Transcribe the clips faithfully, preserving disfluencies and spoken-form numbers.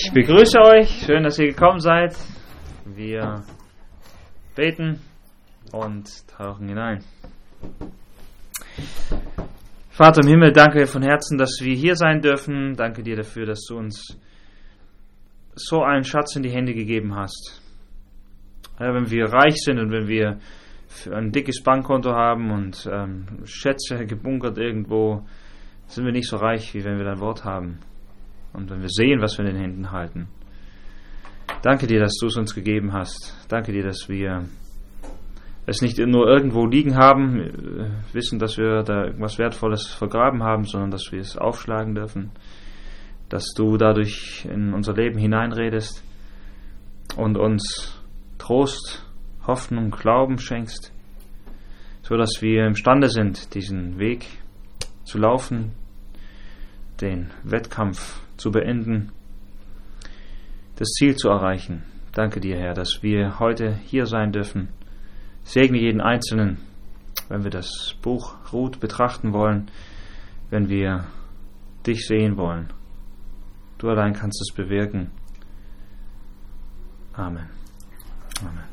Ich begrüße euch, schön, dass ihr gekommen seid. Wir beten und tauchen hinein. Vater im Himmel, danke von Herzen, dass wir hier sein dürfen. Danke dir dafür, dass du uns so einen Schatz in die Hände gegeben hast. Ja, wenn wir reich sind und wenn wir ein dickes Bankkonto haben und ähm, Schätze gebunkert irgendwo, sind wir nicht so reich, wie wenn wir dein Wort haben. Und wenn wir sehen, was wir in den Händen halten. Danke dir, dass du es uns gegeben hast. Danke dir, dass wir es nicht nur irgendwo liegen haben, wissen, dass wir da irgendwas Wertvolles vergraben haben, sondern dass wir es aufschlagen dürfen. Dass du dadurch in unser Leben hineinredest und uns Trost, Hoffnung, Glauben schenkst, so dass wir imstande sind, diesen Weg zu laufen, den Wettkampf zu beenden, das Ziel zu erreichen. Danke dir, Herr, dass wir heute hier sein dürfen. Segne jeden Einzelnen, wenn wir das Buch Ruth betrachten wollen, wenn wir dich sehen wollen. Du allein kannst es bewirken. Amen. Amen.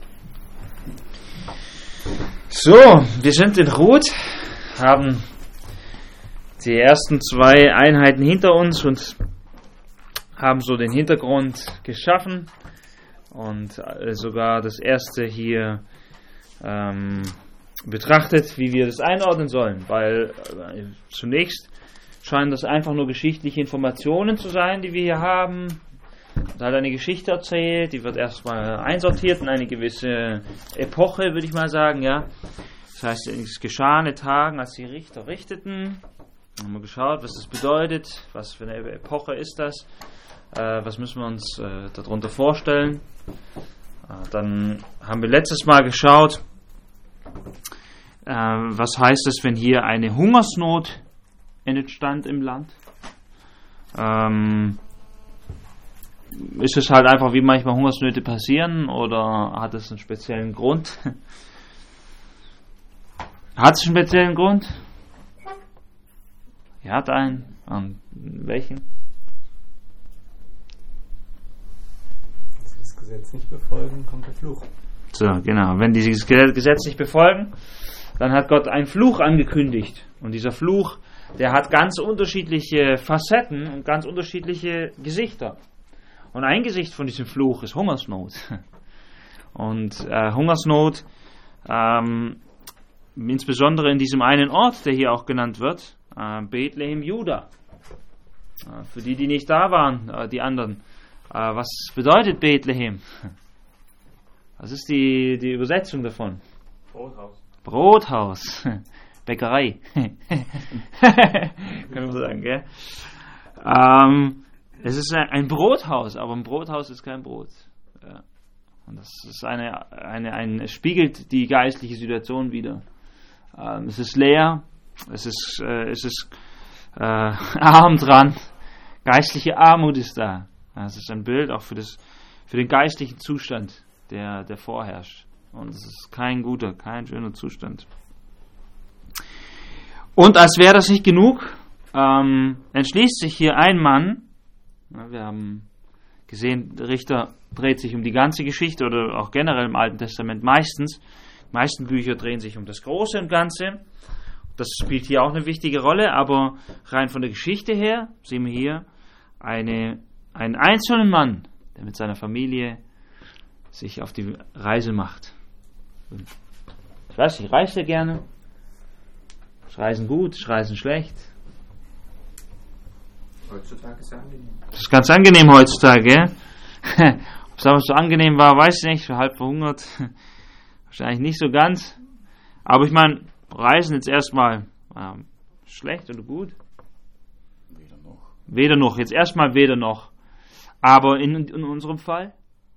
So, wir sind in Ruth, haben die ersten zwei Einheiten hinter uns und haben so den Hintergrund geschaffen und sogar das erste hier ähm, betrachtet, wie wir das einordnen sollen, weil äh, zunächst scheinen das einfach nur geschichtliche Informationen zu sein, die wir hier haben. Da hat eine Geschichte erzählt, die wird erstmal einsortiert in eine gewisse Epoche, würde ich mal sagen, ja. Das heißt, es geschah in den Tagen, als die Richter richteten. Haben wir geschaut, was das bedeutet, was für eine Epoche ist das, äh, was müssen wir uns äh, darunter vorstellen. Äh, dann haben wir letztes Mal geschaut, äh, was heißt es, wenn hier eine Hungersnot entstand im Land. Ähm, ist es halt einfach, wie manchmal Hungersnöte passieren, oder hat es einen speziellen Grund? Hat es einen speziellen Grund? Er hat einen. An welchen? Wenn sie das Gesetz nicht befolgen, kommt der Fluch. So, genau. Wenn die dieses Gesetz nicht befolgen, dann hat Gott einen Fluch angekündigt. Und dieser Fluch, der hat ganz unterschiedliche Facetten und ganz unterschiedliche Gesichter. Und ein Gesicht von diesem Fluch ist Hungersnot. Und äh, Hungersnot, ähm, insbesondere in diesem einen Ort, der hier auch genannt wird, äh, Bethlehem, Juda. Äh, für die, die nicht da waren, äh, die anderen. Äh, was bedeutet Bethlehem? Was ist die, die Übersetzung davon? Brothaus. Brothaus. Bäckerei. Können wir sagen, gell? Ähm, es ist ein Brothaus, aber ein Brothaus ist kein Brot. Ja. Und das ist eine, eine, ein, es spiegelt die geistliche Situation wider. Ähm, es ist leer, es ist, äh, es ist äh, arm dran, geistliche Armut ist da. Es ist ein Bild auch für, das, für den geistlichen Zustand, der, der vorherrscht. Und es ist kein guter, kein schöner Zustand. Und als wäre das nicht genug, ähm, entschließt sich hier ein Mann. Ja, wir haben gesehen, der Richter dreht sich um die ganze Geschichte oder auch generell im Alten Testament meistens. Die meisten Bücher drehen sich um das Große und Ganze. Das spielt hier auch eine wichtige Rolle, aber rein von der Geschichte her sehen wir hier eine, einen einzelnen Mann, der mit seiner Familie sich auf die Reise macht. Ich weiß, ich reise gerne. Ist Reisen gut, ist Reisen schlecht? Heutzutage ist es angenehm. Das ist ganz angenehm heutzutage, gell? Ob es aber so angenehm war, weiß ich nicht. Ich war halb verhungert. Wahrscheinlich nicht so ganz. Aber ich meine, Reisen jetzt erstmal ähm, schlecht oder gut? Weder noch. Weder noch. Jetzt erstmal weder noch. Aber in, in unserem Fall?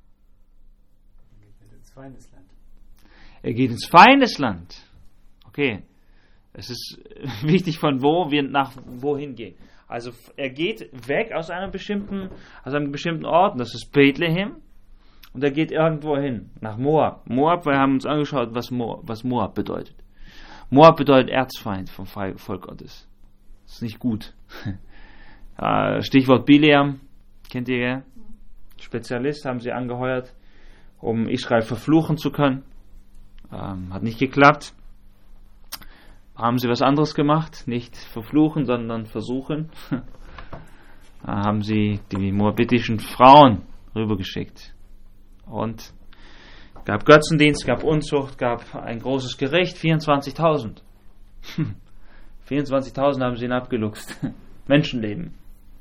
Er geht ins Feindesland. Er geht ins Feindesland. Okay. Es ist wichtig, von wo wir nach wohin gehen. Also er geht weg aus einem bestimmten, aus einem bestimmten Ort, das ist Bethlehem, und er geht irgendwo hin, nach Moab. Moab, wir haben uns angeschaut, was Moab, was Moab bedeutet. Moab bedeutet Erzfeind vom Volk Gottes. Das ist nicht gut. Stichwort Bileam, Kennt ihr ja? Spezialist haben sie angeheuert, um Israel verfluchen zu können. Ähm, hat nicht geklappt. Haben sie was anderes gemacht? Nicht verfluchen, sondern versuchen. Da haben sie die moabitischen Frauen rübergeschickt. Und gab Götzendienst, gab Unzucht, gab ein großes Gericht, vierundzwanzigtausend. vierundzwanzigtausend haben sie ihn abgeluchst. Menschenleben.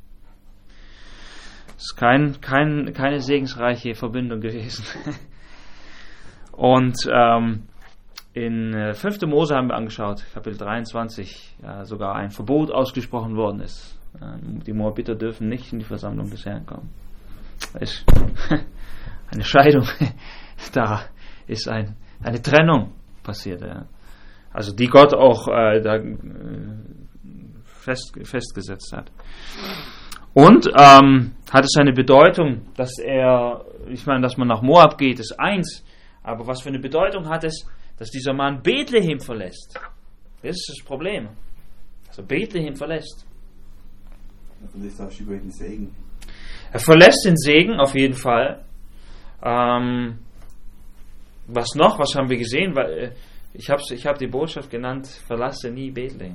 Das ist kein, kein, keine segensreiche Verbindung gewesen. Und ähm, in äh, fünfte Mose haben wir angeschaut, Kapitel dreiundzwanzig, ja, sogar ein Verbot ausgesprochen worden ist. Äh, die Moabiter dürfen nicht in die Versammlung des Herrn kommen. Das ist eine Scheidung. Da ist ein, eine Trennung passiert. Ja. Also die Gott auch äh, da, äh, fest, festgesetzt hat. Und ähm, hat es eine Bedeutung, dass er, ich meine, dass man nach Moab geht, ist eins. Aber was für eine Bedeutung hat es, dass dieser Mann Bethlehem verlässt? Das ist das Problem. Also Bethlehem verlässt. Er verlässt auch über den Segen. Er verlässt den Segen auf jeden Fall. Ähm, was noch? Was haben wir gesehen? Weil, äh, ich habe ich hab die Botschaft genannt, verlasse nie Bethlehem.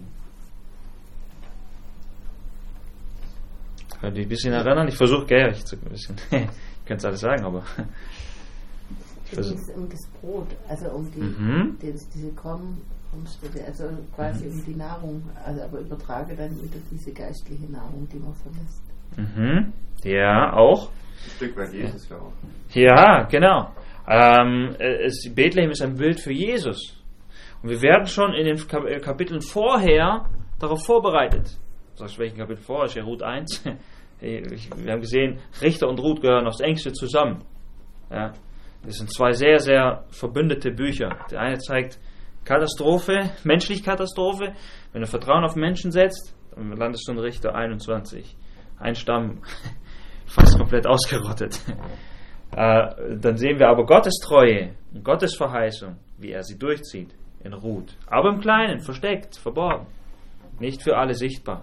Könnt ihr ein bisschen erinnern? Ich versuche, gell, ich ein bisschen. Ich kann es alles sagen, aber. Es geht um das Brot, also um die, mhm. die diese Kornstätte, also quasi mhm. um die Nahrung, also aber übertrage dann wieder diese geistliche Nahrung, die man verlässt. Mhm. Ja, auch. Ein Stück weit Jesus ja auch. Ja, genau. Ähm, es, Bethlehem ist ein Bild für Jesus. Und wir werden schon in den Kapiteln vorher darauf vorbereitet. Sagst du, welchen Kapitel vorher? Ist ja Ruth eins. Wir haben gesehen, Richter und Ruth gehören aufs engste zusammen. Ja. Das sind zwei sehr, sehr verbündete Bücher. Der eine zeigt Katastrophe, menschliche Katastrophe. Wenn du Vertrauen auf Menschen setzt, dann landest du in Richter einundzwanzig. Ein Stamm, fast komplett ausgerottet. Äh, dann sehen wir aber Gottes Treue und Gottes Verheißung, wie er sie durchzieht in Ruth. Aber im Kleinen, versteckt, verborgen. Nicht für alle sichtbar.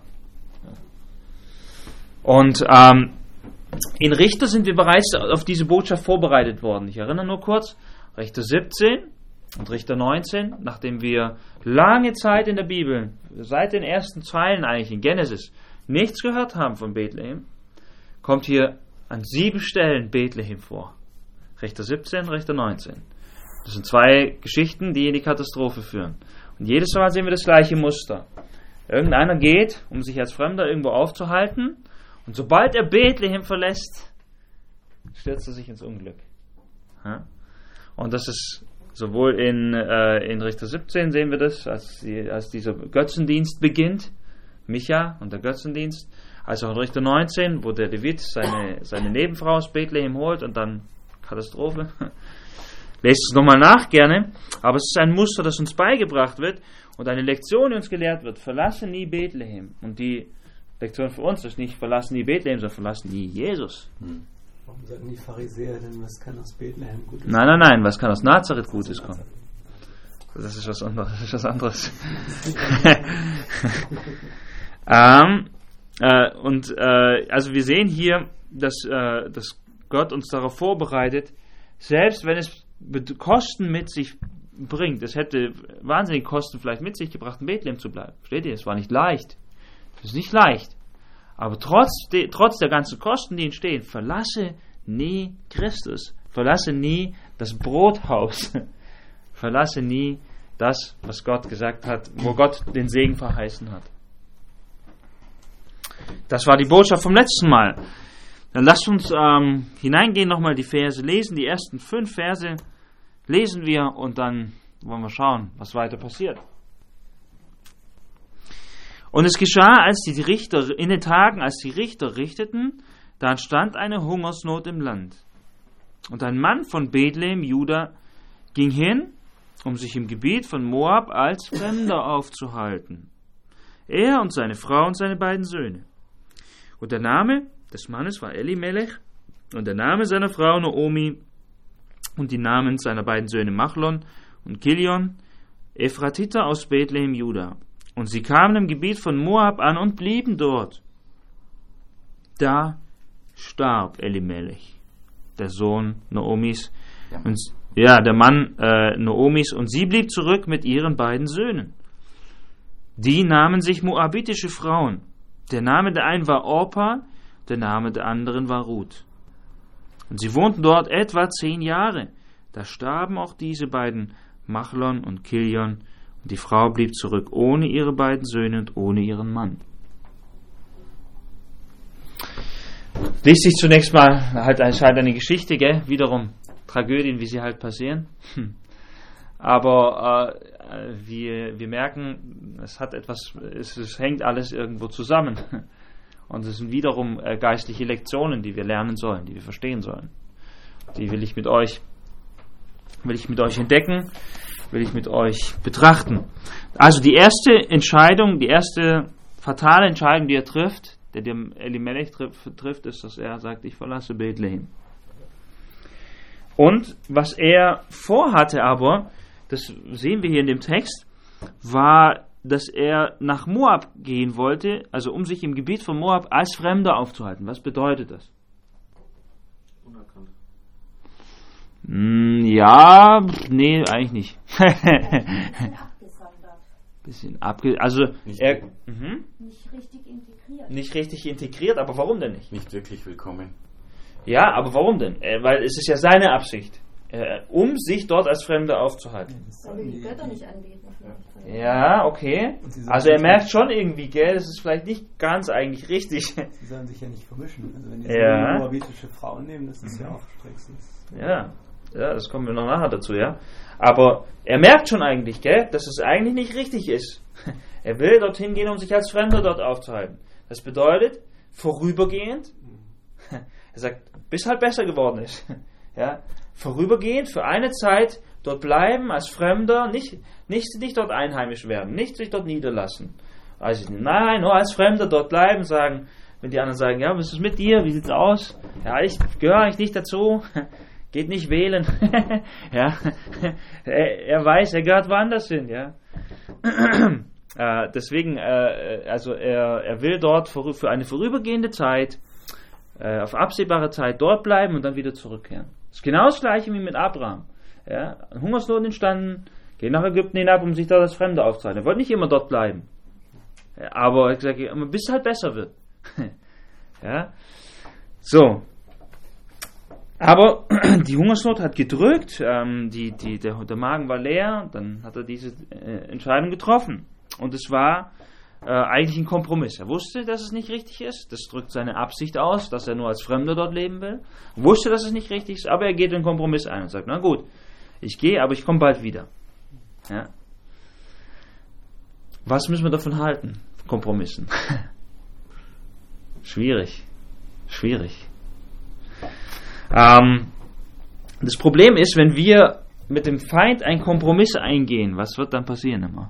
Und ähm, in Richter sind wir bereits auf diese Botschaft vorbereitet worden. Ich erinnere nur kurz, Richter siebzehn und Richter neunzehn, nachdem wir lange Zeit in der Bibel, seit den ersten Zeilen eigentlich in Genesis, nichts gehört haben von Bethlehem, kommt hier an sieben Stellen Bethlehem vor. Richter siebzehn, Richter neunzehn. Das sind zwei Geschichten, die in die Katastrophe führen. Und jedes Mal sehen wir das gleiche Muster. Irgendeiner geht, um sich als Fremder irgendwo aufzuhalten, und sobald er Bethlehem verlässt, stürzt er sich ins Unglück. Ja? Und das ist sowohl in, äh, in Richter siebzehn sehen wir das, als, die, als dieser Götzendienst beginnt, Micha und der Götzendienst, als auch in Richter neunzehn, wo der Levit seine, seine Nebenfrau aus Bethlehem holt und dann Katastrophe. Lest es nochmal nach gerne, aber es ist ein Muster, das uns beigebracht wird und eine Lektion, die uns gelehrt wird. Verlasse nie Bethlehem. Und die Lektion für uns ist nicht verlassen nie Bethlehem, sondern verlassen nie Jesus. Hm. Warum sagen die Pharisäer denn, was kann aus Bethlehem Gutes kommen? Nein, nein, nein, was kann aus Nazareth Gutes kommen? Das ist was anderes. Das ist was anderes. ähm, äh, und äh, also wir sehen hier, dass, äh, dass Gott uns darauf vorbereitet, selbst wenn es Kosten mit sich bringt, es hätte wahnsinnige Kosten vielleicht mit sich gebracht, in Bethlehem zu bleiben. Versteht ihr? Es war nicht leicht. Es ist nicht leicht. Aber trotz, de, trotz der ganzen Kosten, die entstehen, verlasse nie Christus. Verlasse nie das Brothaus. Verlasse nie das, was Gott gesagt hat, wo Gott den Segen verheißen hat. Das war die Botschaft vom letzten Mal. Dann lasst uns ähm, hineingehen, nochmal die Verse lesen. Die ersten fünf Verse lesen wir und dann wollen wir schauen, was weiter passiert. Und es geschah, als die Richter, in den Tagen, als die Richter richteten, da entstand eine Hungersnot im Land. Und ein Mann von Bethlehem, Juda, ging hin, um sich im Gebiet von Moab als Fremder aufzuhalten. Er und seine Frau und seine beiden Söhne. Und der Name des Mannes war Elimelech und der Name seiner Frau Naomi und die Namen seiner beiden Söhne Machlon und Kilion, Ephratiter aus Bethlehem, Juda. Und sie kamen im Gebiet von Moab an und blieben dort. Da starb Elimelech, der Sohn Naomis, Ja. und, ja, der Mann äh, Naomis, und sie blieb zurück mit ihren beiden Söhnen. Die nahmen sich moabitische Frauen. Der Name der einen war Orpa, der Name der anderen war Ruth. Und sie wohnten dort etwa zehn Jahre. Da starben auch diese beiden, Machlon und Kilion, und die Frau blieb zurück ohne ihre beiden Söhne und ohne ihren Mann. Liest sich zunächst mal halt, halt eine Geschichte, gell? Wiederum Tragödien, wie sie halt passieren. Hm. Aber äh, wir, wir merken, es hat etwas, es, es hängt alles irgendwo zusammen. Und es sind wiederum äh, geistliche Lektionen, die wir lernen sollen, die wir verstehen sollen. Die will ich mit euch, will ich mit euch entdecken, will ich mit euch betrachten. Also die erste Entscheidung, die erste fatale Entscheidung, die er trifft, der dem Elimelech trifft, trifft, ist, dass er sagt, ich verlasse Bethlehem. Und was er vorhatte aber, das sehen wir hier in dem Text, war, dass er nach Moab gehen wollte, also um sich im Gebiet von Moab als Fremder aufzuhalten. Was bedeutet das? Unerkannt. Mm, ja, nee, eigentlich nicht. Bisschen abge... Also, Nicht, er... Mhm. Nicht richtig integriert. Nicht richtig integriert, aber warum denn nicht? nicht wirklich willkommen. Ja, aber warum denn? Äh, weil es ist ja seine Absicht, äh, um sich dort als Fremder aufzuhalten. Weil wir die Götter nicht anbeten. vielleicht. Ja, okay. Also er merkt schon irgendwie, gell, das ist vielleicht nicht ganz eigentlich richtig. Sie sollen sich ja nicht vermischen. Also wenn die Ja. so moabitische Frauen nehmen, das ist ja auch strengstens. Ja, ja, das kommen wir noch nachher dazu, ja. Aber er merkt schon eigentlich, gell, dass es eigentlich nicht richtig ist. Er will dorthin gehen, um sich als Fremder dort aufzuhalten. Das bedeutet, vorübergehend, er sagt, bis halt besser geworden ist. Ja, vorübergehend, für eine Zeit dort bleiben als Fremder, nicht, nicht, nicht dort einheimisch werden, nicht sich dort niederlassen. Also nein, nur als Fremder dort bleiben, sagen, wenn die anderen sagen, ja, was ist mit dir, wie sieht's aus? Ja, ich gehöre eigentlich nicht dazu, geht nicht wählen. Ja, er, er weiß, er gehört woanders hin, ja. Äh, deswegen, äh, also er, er will dort für, für eine vorübergehende Zeit, äh, auf absehbare Zeit dort bleiben und dann wieder zurückkehren. Das ist genau das gleiche wie mit Abraham. Ja, Hungersnot entstanden, geht nach Ägypten hinab, um sich dort als Fremder aufzuhalten. Er wollte nicht immer dort bleiben. Ja, aber er hat gesagt, bis es halt besser wird. Ja, so. Aber die Hungersnot hat gedrückt, ähm, die, die, der, der Magen war leer, dann hat er diese äh, Entscheidung getroffen. Und es war äh, eigentlich ein Kompromiss. Er wusste, dass es nicht richtig ist, das drückt seine Absicht aus, dass er nur als Fremder dort leben will. Er wusste, dass es nicht richtig ist, aber er geht den Kompromiss ein und sagt, na gut, ich gehe, aber ich komme bald wieder. Ja. Was müssen wir davon halten? Kompromissen. Schwierig. Schwierig. Ähm, das Problem ist, wenn wir mit dem Feind einen Kompromiss eingehen, was wird dann passieren immer?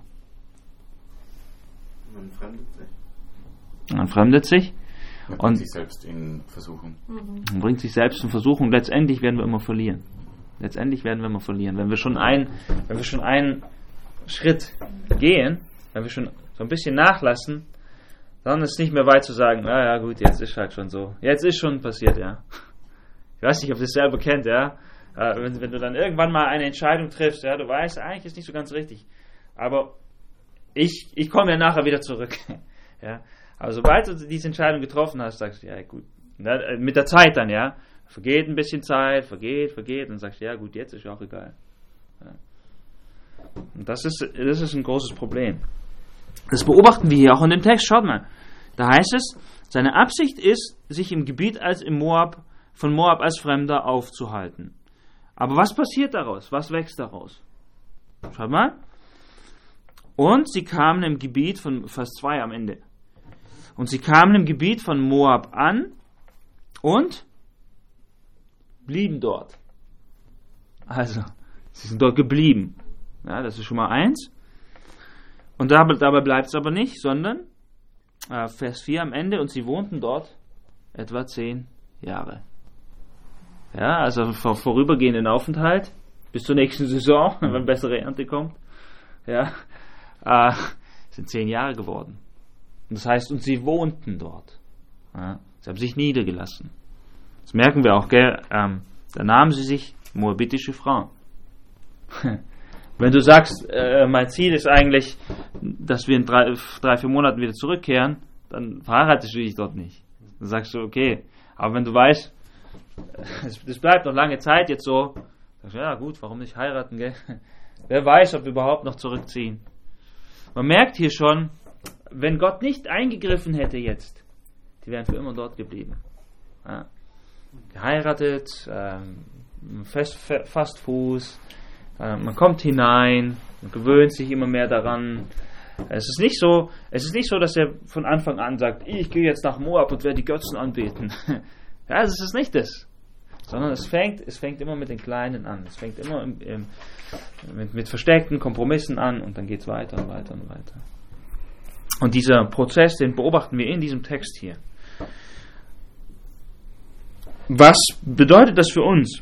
Man fremdet sich. Man fremdet sich Man und bringt sich selbst in Versuchung. man bringt sich selbst in Versuchung. Letztendlich werden wir immer verlieren. Letztendlich werden wir immer verlieren. Wenn wir schon ein, wenn wir schon einen Schritt gehen, wenn wir schon so ein bisschen nachlassen, dann ist es nicht mehr weit zu sagen, na ja gut, jetzt ist halt schon so. Jetzt ist schon passiert, ja. Ich weiß nicht, ob ihr das selber kennt, ja. Äh, wenn, wenn du dann irgendwann mal eine Entscheidung triffst, ja, du weißt, eigentlich ist nicht so ganz richtig. Aber ich, ich komme ja nachher wieder zurück. Ja. Aber sobald du diese Entscheidung getroffen hast, sagst du, ja gut, na, mit der Zeit dann, ja. Vergeht ein bisschen Zeit, vergeht, vergeht, und sagst du, ja gut, jetzt ist ja auch egal. Ja. Und das ist, das ist ein großes Problem. Das beobachten wir hier auch in dem Text. Schaut mal, da heißt es, seine Absicht ist, sich im Gebiet als im Moab, von Moab als Fremder aufzuhalten. Aber was passiert daraus? Was wächst daraus? Schaut mal. Und sie kamen im Gebiet von, Vers zwei am Ende. Und sie kamen im Gebiet von Moab an und blieben dort. Also, sie sind dort geblieben. Ja, das ist schon mal eins. Und dabei, dabei bleibt es aber nicht, sondern äh, Vers vier am Ende, und sie wohnten dort etwa zehn Jahre. Ja, also vor, vorübergehenden Aufenthalt bis zur nächsten Saison, wenn bessere Ernte kommt. Ja, äh, sind zehn Jahre geworden. Und das heißt, und sie wohnten dort. Ja, sie haben sich niedergelassen. Das merken wir auch, gell? Ähm, da nahmen sie sich moabitische Frauen. Wenn du sagst, äh, mein Ziel ist eigentlich, dass wir in drei, drei, vier Monaten wieder zurückkehren, dann verheiratest du dich dort nicht. Dann sagst du, okay. Aber wenn du weißt, es bleibt noch lange Zeit jetzt so, sagst du, ja gut, warum nicht heiraten, gell? Wer weiß, ob wir überhaupt noch zurückziehen. Man merkt hier schon, wenn Gott nicht eingegriffen hätte jetzt, die wären für immer dort geblieben. Ja. Geheiratet, ähm, fest, fast Fuß, äh, man kommt hinein, man gewöhnt sich immer mehr daran. Es ist nicht so, es ist nicht so, dass er von Anfang an sagt, ich gehe jetzt nach Moab und werde die Götzen anbeten. Ja, es ist nicht das. Sondern es fängt, es fängt immer mit den Kleinen an. Es fängt immer im, im, mit, mit versteckten Kompromissen an und dann geht es weiter und weiter und weiter. Und dieser Prozess, den beobachten wir in diesem Text hier. Was bedeutet das für uns?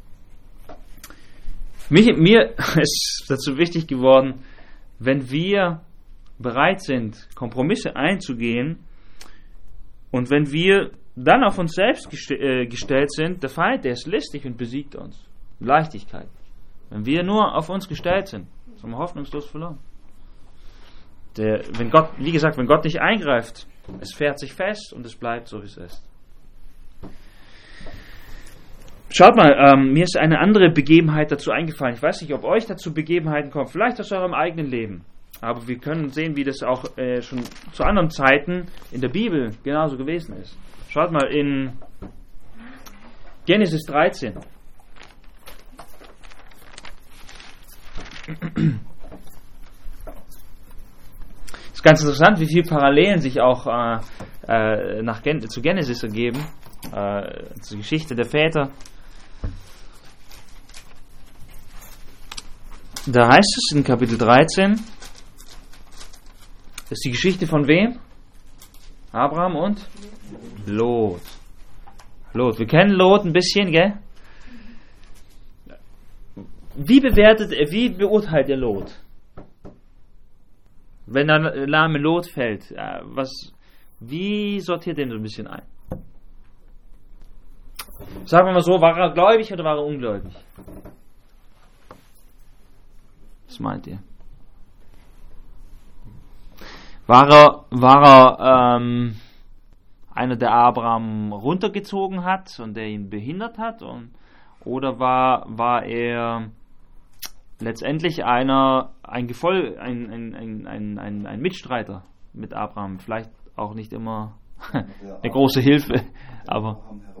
Mich, mir ist dazu wichtig geworden, wenn wir bereit sind, Kompromisse einzugehen und wenn wir dann auf uns selbst gest- äh, gestellt sind, der Feind, der ist listig und besiegt uns. Leichtigkeit. Wenn wir nur auf uns gestellt sind, sind wir hoffnungslos verloren. Der, wenn Gott, wie gesagt, wenn Gott nicht eingreift, es fährt sich fest und es bleibt so, wie es ist. Schaut mal, ähm, mir ist eine andere Begebenheit dazu eingefallen. Ich weiß nicht, ob euch dazu Begebenheiten kommen, vielleicht aus eurem eigenen Leben. Aber wir können sehen, wie das auch äh, schon zu anderen Zeiten in der Bibel genauso gewesen ist. Schaut mal in Genesis dreizehn. Es ist ganz interessant, wie viele Parallelen sich auch äh, äh, nach Gen- zu Genesis ergeben, äh, zur Geschichte der Väter. Da heißt es in Kapitel dreizehn, das ist die Geschichte von wem? Abraham und Lot. Lot. Wir kennen Lot ein bisschen, gell? Wie bewertet er, wie beurteilt er Lot? Wenn der Name Lot fällt, was, wie sortiert er ihn so ein bisschen ein? Sagen wir mal so, war er gläubig oder war er ungläubig? Was meint ihr? War er, war er ähm, einer, der Abraham runtergezogen hat und der ihn behindert hat? Und, oder war, war er letztendlich einer, ein, Gefol- ein, ein, ein, ein, ein, ein Mitstreiter mit Abraham? Vielleicht auch nicht immer eine große Hilfe, aber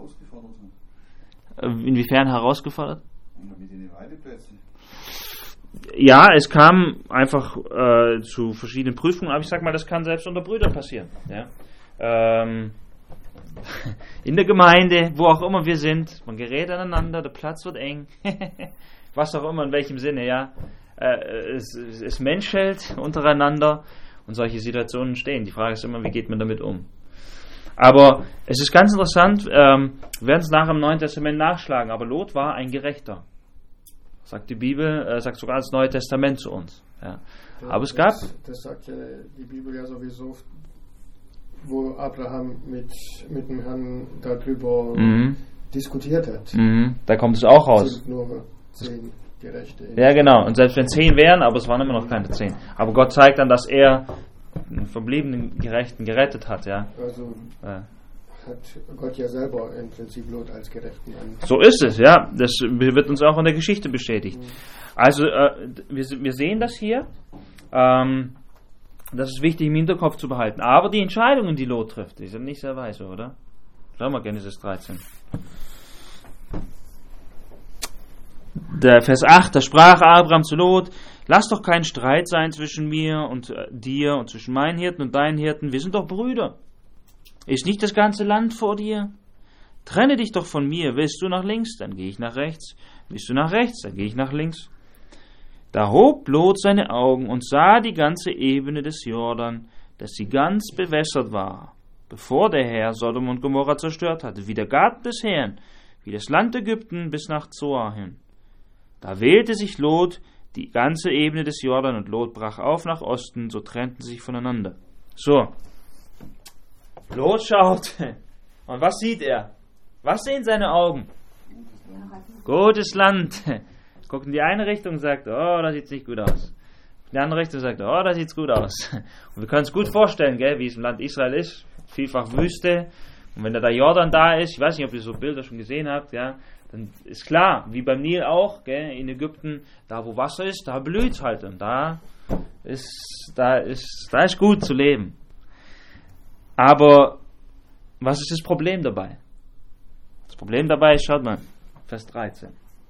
inwiefern herausgefordert? Mit den Weideplätzen. Ja, es kam einfach äh, zu verschiedenen Prüfungen, aber ich sag mal, das kann selbst unter Brüdern passieren. Ja? Ähm, in der Gemeinde, wo auch immer wir sind, man gerät aneinander, der Platz wird eng, was auch immer, in welchem Sinne, ja. Äh, es, es menschelt untereinander und solche Situationen entstehen. Die Frage ist immer, wie geht man damit um? Aber es ist ganz interessant, ähm, wir werden es nachher im Neuen Testament nachschlagen, aber Lot war ein Gerechter. Sagt die Bibel, äh, sagt sogar das Neue Testament zu uns. Ja. Ja, Aber es das, gab... Das sagt ja die Bibel ja sowieso, wo Abraham mit, mit dem Herrn darüber Mhm. diskutiert hat. Mhm. Da kommt es auch Es raus. sind nur zehn Gerechte. Ja, genau. Und selbst wenn zehn wären, aber es waren immer noch keine zehn. Aber Gott zeigt dann, dass er den verbliebenen Gerechten gerettet hat. Ja. Also Ja. hat Gott ja selber im Prinzip Lot als Gerechten an. So ist es, ja. Das wird uns auch in der Geschichte bestätigt. Also, äh, wir, wir sehen das hier. Ähm, das ist wichtig im Hinterkopf zu behalten. Aber die Entscheidungen, die Lot trifft, die sind nicht sehr weise, oder? Schau mal, Genesis dreizehn. Der Vers acht, da sprach Abraham zu Lot: Lass doch kein Streit sein zwischen mir und äh, dir und zwischen meinen Hirten und deinen Hirten. Wir sind doch Brüder. Ist nicht das ganze Land vor dir? Trenne dich doch von mir. Willst du nach links, dann gehe ich nach rechts. Willst du nach rechts, dann gehe ich nach links. Da hob Lot seine Augen und sah die ganze Ebene des Jordan, dass sie ganz bewässert war, bevor der Herr Sodom und Gomorra zerstört hatte, wie der Garten des Herrn, wie das Land Ägypten bis nach Zoar hin. Da wählte sich Lot die ganze Ebene des Jordan und Lot brach auf nach Osten, so trennten sie sich voneinander. So. Lot schaut. Und was sieht er? Was sehen seine Augen? Gutes Land. Guckt in die eine Richtung und sagt, oh, da sieht es nicht gut aus. In die andere Richtung sagt, oh, da sieht es gut aus. Und wir können uns gut vorstellen, gell, wie es im Land Israel ist. Vielfach Wüste. Und wenn da der Jordan da ist, ich weiß nicht, ob ihr so Bilder schon gesehen habt, ja, dann ist klar, wie beim Nil auch, gell, in Ägypten, da wo Wasser ist, da blüht es halt. Und da ist, da ist, da ist gut zu leben. Aber was ist das Problem dabei? Das Problem dabei ist, schaut mal, Vers dreizehn.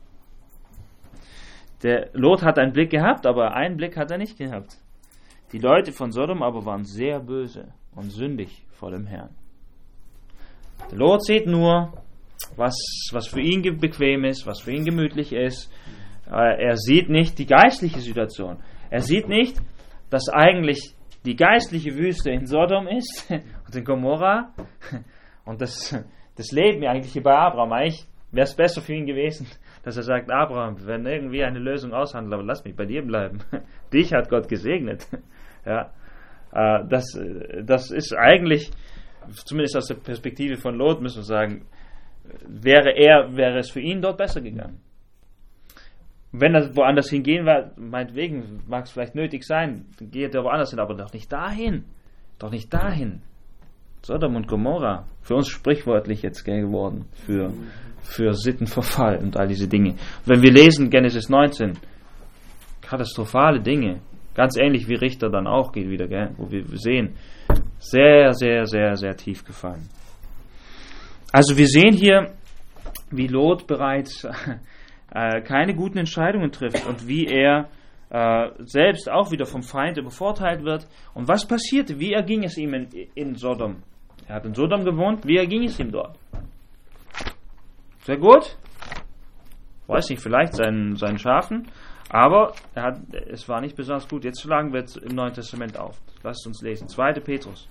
Der Lot hat einen Blick gehabt, aber einen Blick hat er nicht gehabt. Die Leute von Sodom aber waren sehr böse und sündig vor dem Herrn. Der Lot sieht nur, was, was für ihn bequem ist, was für ihn gemütlich ist. Er sieht nicht die geistliche Situation. Er sieht nicht, dass eigentlich die geistliche Wüste in Sodom ist und in Gomorra und das, das Leben eigentlich hier bei Abraham. Eigentlich wäre es besser für ihn gewesen, dass er sagt, Abraham, wir werden irgendwie eine Lösung aushandeln, aber lass mich bei dir bleiben. Dich hat Gott gesegnet. Ja, das, das ist eigentlich, zumindest aus der Perspektive von Lot, müssen wir sagen, wäre er, wäre es für ihn dort besser gegangen. Wenn er woanders hingehen war, meinetwegen mag es vielleicht nötig sein, dann geht er woanders hin, aber doch nicht dahin. Doch nicht dahin. Sodom und Gomorra, für uns sprichwörtlich jetzt geworden, für, für Sittenverfall und all diese Dinge. Wenn wir lesen Genesis neunzehn, katastrophale Dinge, ganz ähnlich wie Richter dann auch geht wieder, gell, wo wir sehen, sehr, sehr, sehr, sehr tief gefallen. Also wir sehen hier, wie Lot bereits äh, keine guten Entscheidungen trifft und wie er äh, selbst auch wieder vom Feind übervorteilt wird. Und was passierte? Wie erging es ihm in, in Sodom? Er hat in Sodom gewohnt. Wie erging es ihm dort? Sehr gut. Weiß nicht, vielleicht seinen, seinen Schafen. Aber er hat, es war nicht besonders gut. Jetzt schlagen wir jetzt im Neuen Testament auf. Lasst uns lesen. zweiter Petrus.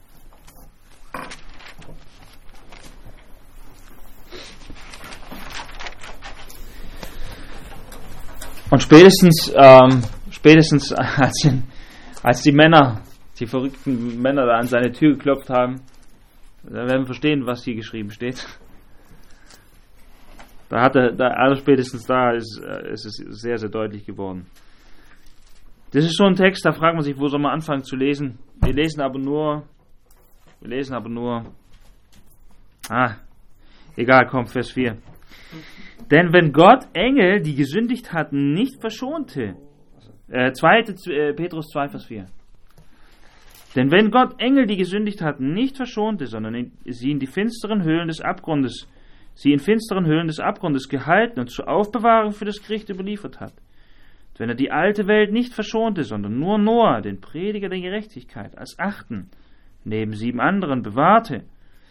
Und spätestens, ähm, spätestens als, als die Männer, die verrückten Männer da an seine Tür geklopft haben, da werden wir verstehen, was hier geschrieben steht. Da hat er, da, also spätestens da ist, ist es sehr, sehr deutlich geworden. Das ist so ein Text, da fragt man sich, wo soll man anfangen zu lesen? Wir lesen aber nur, wir lesen aber nur, ah, egal, komm, Vers vier. Denn wenn Gott Engel, die gesündigt hatten, nicht verschonte, äh, zweiter Petrus zwei, Vers vier. Denn wenn Gott Engel, die gesündigt hatten, nicht verschonte, sondern in, sie in die finsteren Höhlen des Abgrundes, sie in finsteren Höhlen des Abgrundes gehalten und zur Aufbewahrung für das Gericht überliefert hat, wenn er die alte Welt nicht verschonte, sondern nur Noah, den Prediger der Gerechtigkeit, als Achten, neben sieben anderen bewahrte,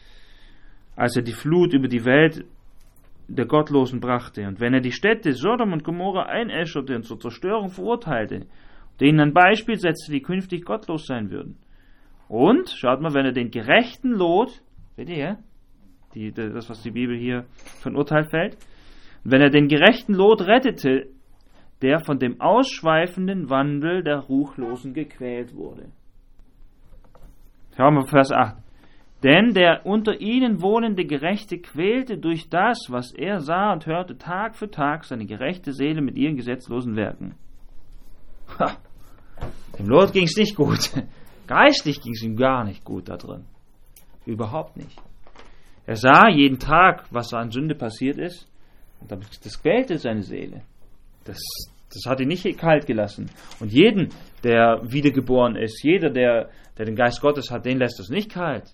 als er die Flut über die Welt der Gottlosen brachte, und wenn er die Städte Sodom und Gomorra einäscherte und zur Zerstörung verurteilte, denen ein Beispiel setzte, die künftig gottlos sein würden. Und, schaut mal, wenn er den gerechten Lot, seht ihr hier, die, das, was die Bibel hier für ein Urteil fällt, wenn er den gerechten Lot rettete, der von dem ausschweifenden Wandel der Ruchlosen gequält wurde. Schauen wir Vers acht. Denn der unter ihnen wohnende Gerechte quälte durch das, was er sah und hörte, Tag für Tag seine gerechte Seele mit ihren gesetzlosen Werken. Ha. Dem Lot ging es nicht gut. Geistlich ging es ihm gar nicht gut da drin. Überhaupt nicht. Er sah jeden Tag, was an Sünde passiert ist, und das quälte seine Seele. Das, das hat ihn nicht kalt gelassen. Und jeden, der wiedergeboren ist, jeder, der, der den Geist Gottes hat, den lässt das nicht kalt.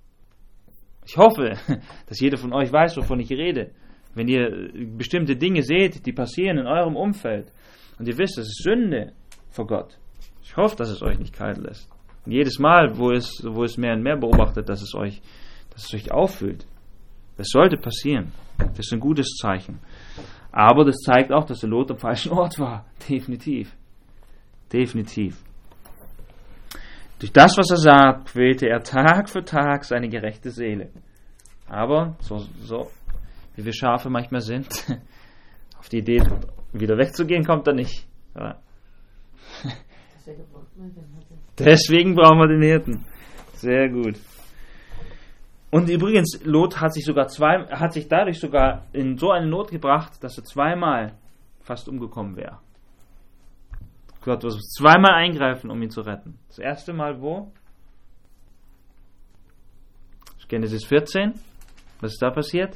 Ich hoffe, dass jeder von euch weiß, wovon ich rede. Wenn ihr bestimmte Dinge seht, die passieren in eurem Umfeld, und ihr wisst, das ist Sünde vor Gott. Ich hoffe, dass es euch nicht kalt lässt. Und jedes Mal, wo es, wo es mehr und mehr beobachtet, dass es euch, dass es euch auffüllt. Das sollte passieren. Das ist ein gutes Zeichen. Aber das zeigt auch, dass der Lot am falschen Ort war. Definitiv. Definitiv. Durch das, was er sah, quälte er Tag für Tag seine gerechte Seele. Aber, so, so wie wir Schafe manchmal sind, auf die Idee, wieder wegzugehen, kommt er nicht. Ja. Deswegen brauchen wir den Hirten. Sehr gut. Und übrigens, Lot hat sich sogar zwei, hat sich dadurch sogar in so eine Not gebracht, dass er zweimal fast umgekommen wäre. Gott muss zweimal eingreifen, um ihn zu retten. Das erste Mal wo? Genesis vierzehn. Was ist da passiert?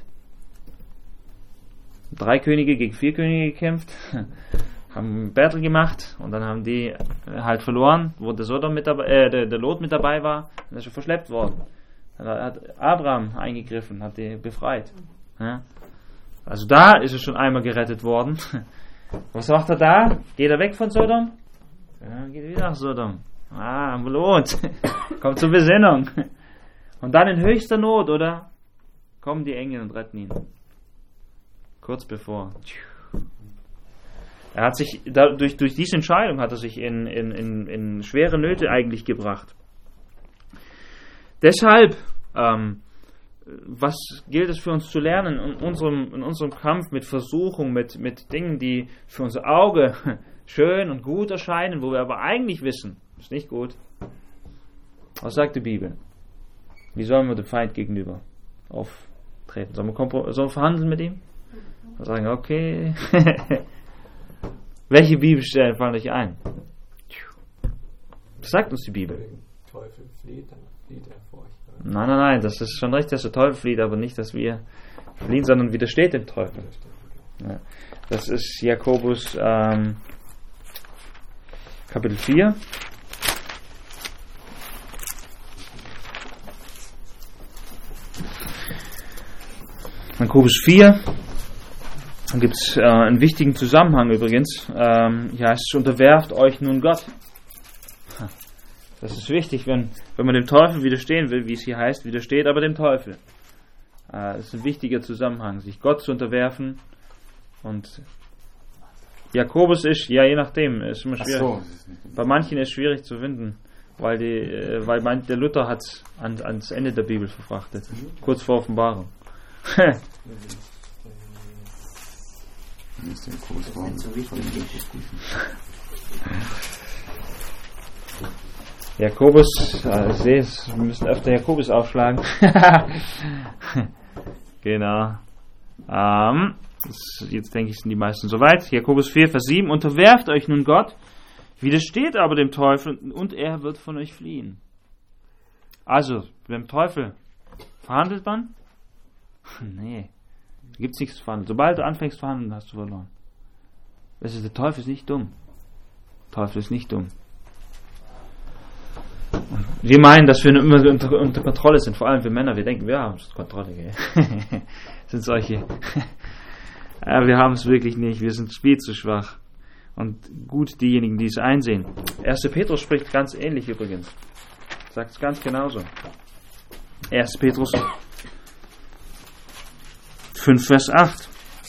Drei Könige gegen vier Könige gekämpft, haben ein Battle gemacht und dann haben die halt verloren, wo der Sodom mit dabei, äh, der, der Lot mit dabei war, und ist schon verschleppt worden. Dann hat Abraham eingegriffen, hat die befreit. Ja? Also da ist er schon einmal gerettet worden. Was macht er da? Geht er weg von Sodom? Ja, geht wieder nach Sodom. Ah, Lot. Kommt zur Besinnung. Und dann in höchster Not, oder? Kommen die Engel und retten ihn. Kurz bevor. Er hat sich, durch, durch diese Entscheidung hat er sich in, in, in, in schwere Nöte eigentlich gebracht. Deshalb, ähm, was gilt es für uns zu lernen in unserem, in unserem Kampf mit Versuchung, mit, mit Dingen, die für unser Auge schön und gut erscheinen, wo wir aber eigentlich wissen, ist nicht gut. Was sagt die Bibel? Wie sollen wir dem Feind gegenüber auftreten? Sollen wir, kompro- sollen wir verhandeln mit ihm? Und sagen, okay. Welche Bibelstellen fallen euch ein? Was sagt uns die Bibel? Teufel flieht, dann flieht er vor euch. Nein, nein, nein, das ist schon richtig, dass der Teufel flieht, aber nicht, dass wir fliehen, sondern widersteht dem Teufel. Ja. Das ist Jakobus ähm, Kapitel vier. Jakobus vier. Dann gibt es äh, einen wichtigen Zusammenhang übrigens. Ähm, hier heißt es, unterwerft euch nun Gott. Das ist wichtig, wenn, wenn man dem Teufel widerstehen will, wie es hier heißt, widersteht aber dem Teufel. Äh, das ist ein wichtiger Zusammenhang, sich Gott zu unterwerfen. Und Jakobus ist, ja je nachdem, ist immer schwierig. So. Bei manchen ist es schwierig zu finden, weil, die, äh, weil man, der Luther hat es an, ans Ende der Bibel verfrachtet, kurz vor Offenbarung. Jakobus, äh, ich sehe es, wir müssen öfter Jakobus aufschlagen. Genau. Ähm, das, jetzt denke ich, sind die meisten soweit. Jakobus vier, Vers sieben. Unterwerft euch nun Gott, widersteht aber dem Teufel und er wird von euch fliehen. Also, mit dem Teufel verhandelt man? Nee, da gibt es nichts zu verhandeln. Sobald du anfängst zu verhandeln, hast du verloren. Das ist, der Teufel ist nicht dumm. Der Teufel ist nicht dumm. Und wir meinen, dass wir immer unter, unter Kontrolle sind, vor allem wir Männer. Wir denken, wir haben es Kontrolle. Gell? Sind solche. Ja, wir haben es wirklich nicht. Wir sind viel zu schwach. Und gut diejenigen, die es einsehen. erster Petrus spricht ganz ähnlich übrigens. Sagt es ganz genauso. erster Petrus fünf, Vers acht.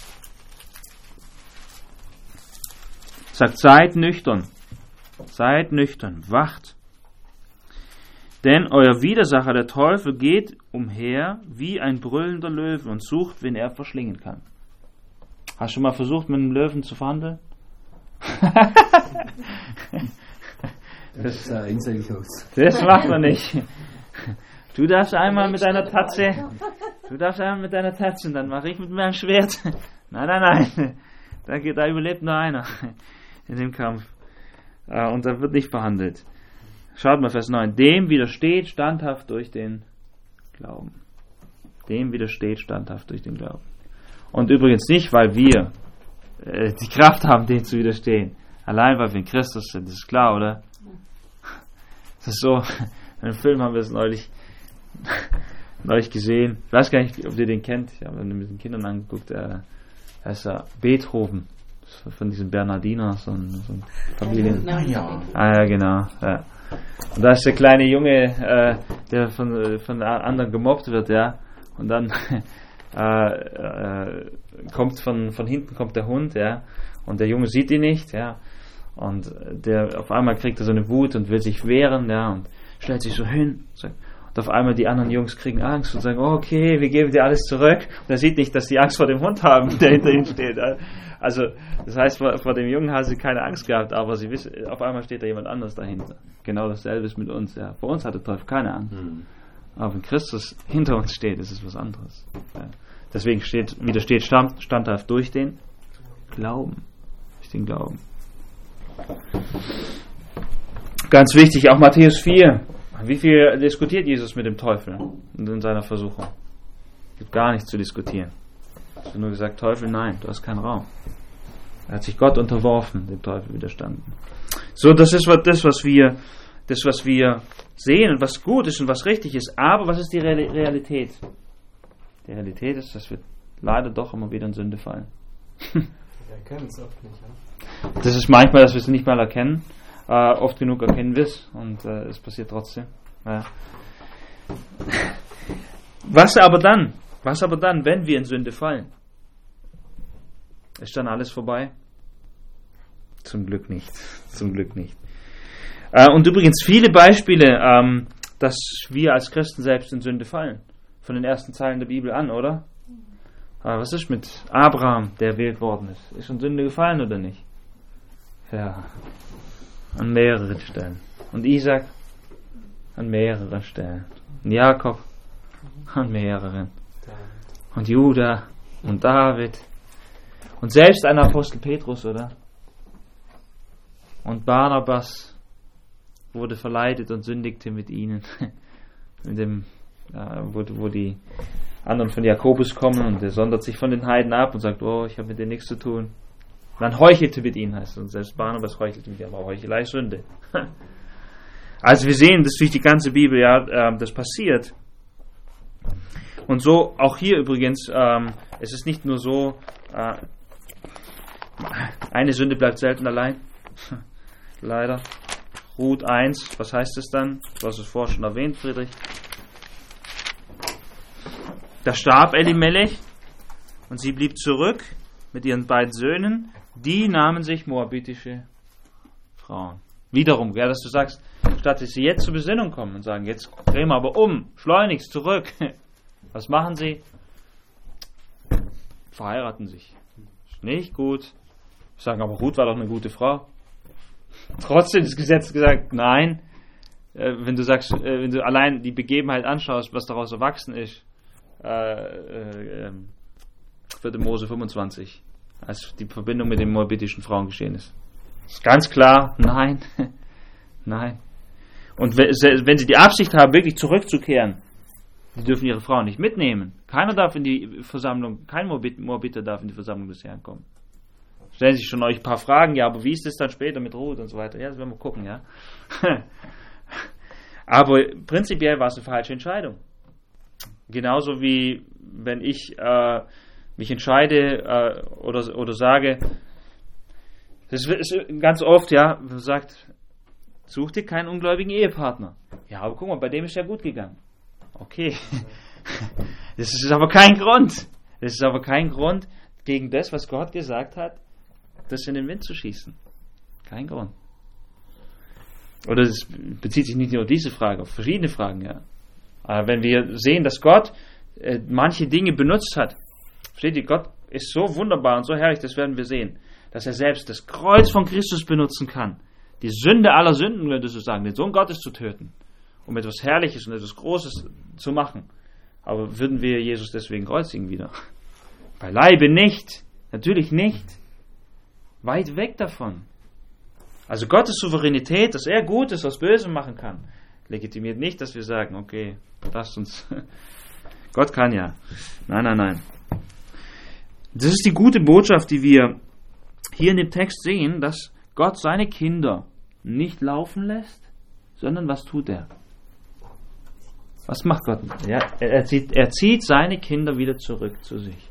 Sagt, seid nüchtern. Seid nüchtern. Wacht. Denn euer Widersacher, der Teufel, geht umher wie ein brüllender Löwe und sucht, wen er verschlingen kann. Hast du schon mal versucht, mit einem Löwen zu verhandeln? Das sah ängstlich aus. Das macht man nicht. Du darfst einmal mit deiner Tatze, du darfst einmal mit deiner Tatze und dann mache ich mit meinem Schwert. Nein, nein, nein. Da, da überlebt nur einer in dem Kampf. Und da wird nicht verhandelt. Schaut mal, Vers neun. Dem widersteht standhaft durch den Glauben. Dem widersteht standhaft durch den Glauben. Und übrigens nicht, weil wir äh, die Kraft haben, dem zu widerstehen. Allein, weil wir in Christus sind. Das ist klar, oder? Das ist so. In einem Film haben wir es neulich, neulich gesehen. Ich weiß gar nicht, ob ihr den kennt. Ich habe ihn mit den Kindern angeguckt. Äh, heißt er Beethoven. Von diesem Bernardiner, so ein, so ein Familien... Ja. Ah ja, genau. Ja. Und da ist der kleine Junge, äh, der von, von anderen gemobbt wird, ja. Und dann äh, äh, kommt von, von hinten kommt der Hund, ja. Und der Junge sieht ihn nicht, ja. Und der auf einmal kriegt er so eine Wut und will sich wehren, ja. Und stellt sich so hin. Sagt, und auf einmal die anderen Jungs kriegen Angst und sagen, oh, okay, wir geben dir alles zurück. Und er sieht nicht, dass die Angst vor dem Hund haben, der hinter ihm steht. Also, das heißt, vor, vor dem Jungen haben sie keine Angst gehabt, aber sie wissen, auf einmal steht da jemand anderes dahinter. Genau dasselbe ist mit uns. Ja. Vor uns hat der Teufel keine Angst. Mhm. Aber wenn Christus hinter uns steht, ist es was anderes. Ja. Deswegen steht, widersteht stand, standhaft durch den Glauben. Durch den Glauben. Ganz wichtig, auch Matthäus vier. Wie viel diskutiert Jesus mit dem Teufel in seiner Versuchung? Es gibt gar nichts zu diskutieren. Es wird nur gesagt, Teufel, nein, du hast keinen Raum. Er hat sich Gott unterworfen, dem Teufel widerstanden. So, das ist das, was wir, das, was wir sehen und was gut ist und was richtig ist. Aber was ist die Realität? Die Realität ist, dass wir leider doch immer wieder in Sünde fallen. Wir erkennen es oft nicht, ja? Das ist manchmal, dass wir es nicht mal erkennen. Uh, oft genug erkennen wir es und uh, es passiert trotzdem. Ja. Was aber dann? Was aber dann, wenn wir in Sünde fallen? Ist dann alles vorbei? Zum Glück nicht. Zum Glück nicht. Uh, und übrigens viele Beispiele, um, dass wir als Christen selbst in Sünde fallen. Von den ersten Zeilen der Bibel an, oder? Uh, was ist mit Abraham, der erwählt worden ist? Ist in Sünde gefallen oder nicht? Ja. An mehreren Stellen. Und Isaac an mehreren Stellen. Und Jakob an mehreren. Und Judah und David. Und selbst ein Apostel Petrus, oder? Und Barnabas wurde verleitet und sündigte mit ihnen. mit dem, ja, wo, wo die anderen von Jakobus kommen und er sondert sich von den Heiden ab und sagt, oh, ich habe mit denen nichts zu tun. Man heuchelte mit ihnen, heißt es. Und selbst Barnabas heuchelte mit ihnen, aber Heuchelei ist Sünde. Also wir sehen, das durch die ganze Bibel, ja, äh, das passiert. Und so, auch hier übrigens, ähm, es ist nicht nur so, äh, eine Sünde bleibt selten allein. Leider. Ruth eins, was heißt es dann? Du hast es vorher schon erwähnt, Friedrich. Da starb Elimelech und sie blieb zurück mit ihren beiden Söhnen. Die nahmen sich moabitische Frauen. Wiederum, ja, dass du sagst, statt dass sie jetzt zur Besinnung kommen und sagen, jetzt drehen wir aber um, schleunigst zurück. Was machen sie? Verheiraten sich. Ist nicht gut. Sagen aber, Ruth war doch eine gute Frau. Trotzdem ist das Gesetz gesagt, nein. Äh, wenn du sagst, äh, wenn du allein die Begebenheit anschaust, was daraus erwachsen ist, äh, äh, vierte Mose fünfundzwanzig, als die Verbindung mit den moabitischen Frauen geschehen ist. Ist ganz klar, nein, nein. Und wenn sie die Absicht haben, wirklich zurückzukehren, die dürfen ihre Frauen nicht mitnehmen. Keiner darf in die Versammlung, kein Moabiter darf in die Versammlung des Herrn kommen. Stellen sich schon euch ein paar Fragen, ja, aber wie ist es dann später mit Ruth und so weiter? Ja, das werden wir gucken, ja. Aber prinzipiell war es eine falsche Entscheidung. Genauso wie wenn ich äh, mich entscheide äh, oder, oder sage, das ist ganz oft, ja, man sagt, such dir keinen ungläubigen Ehepartner. Ja, aber guck mal, bei dem ist ja gut gegangen. Okay. Das ist aber kein Grund. Das ist aber kein Grund, gegen das, was Gott gesagt hat, das in den Wind zu schießen. Kein Grund. Oder es bezieht sich nicht nur auf diese Frage, auf verschiedene Fragen, ja. Aber wenn wir sehen, dass Gott äh, manche Dinge benutzt hat, versteht ihr, Gott ist so wunderbar und so herrlich, das werden wir sehen, dass er selbst das Kreuz von Christus benutzen kann, die Sünde aller Sünden, würdest du sagen, den Sohn Gottes zu töten, um etwas Herrliches und etwas Großes zu machen. Aber würden wir Jesus deswegen kreuzigen wieder? Beileibe nicht. Natürlich nicht. Weit weg davon. Also Gottes Souveränität, dass er Gutes aus Bösem machen kann, legitimiert nicht, dass wir sagen, okay, lasst uns. Gott kann ja. Nein, nein, nein. Das ist die gute Botschaft, die wir hier in dem Text sehen, dass Gott seine Kinder nicht laufen lässt, sondern was tut er? Was macht Gott? Ja, er, zieht, er zieht seine Kinder wieder zurück zu sich.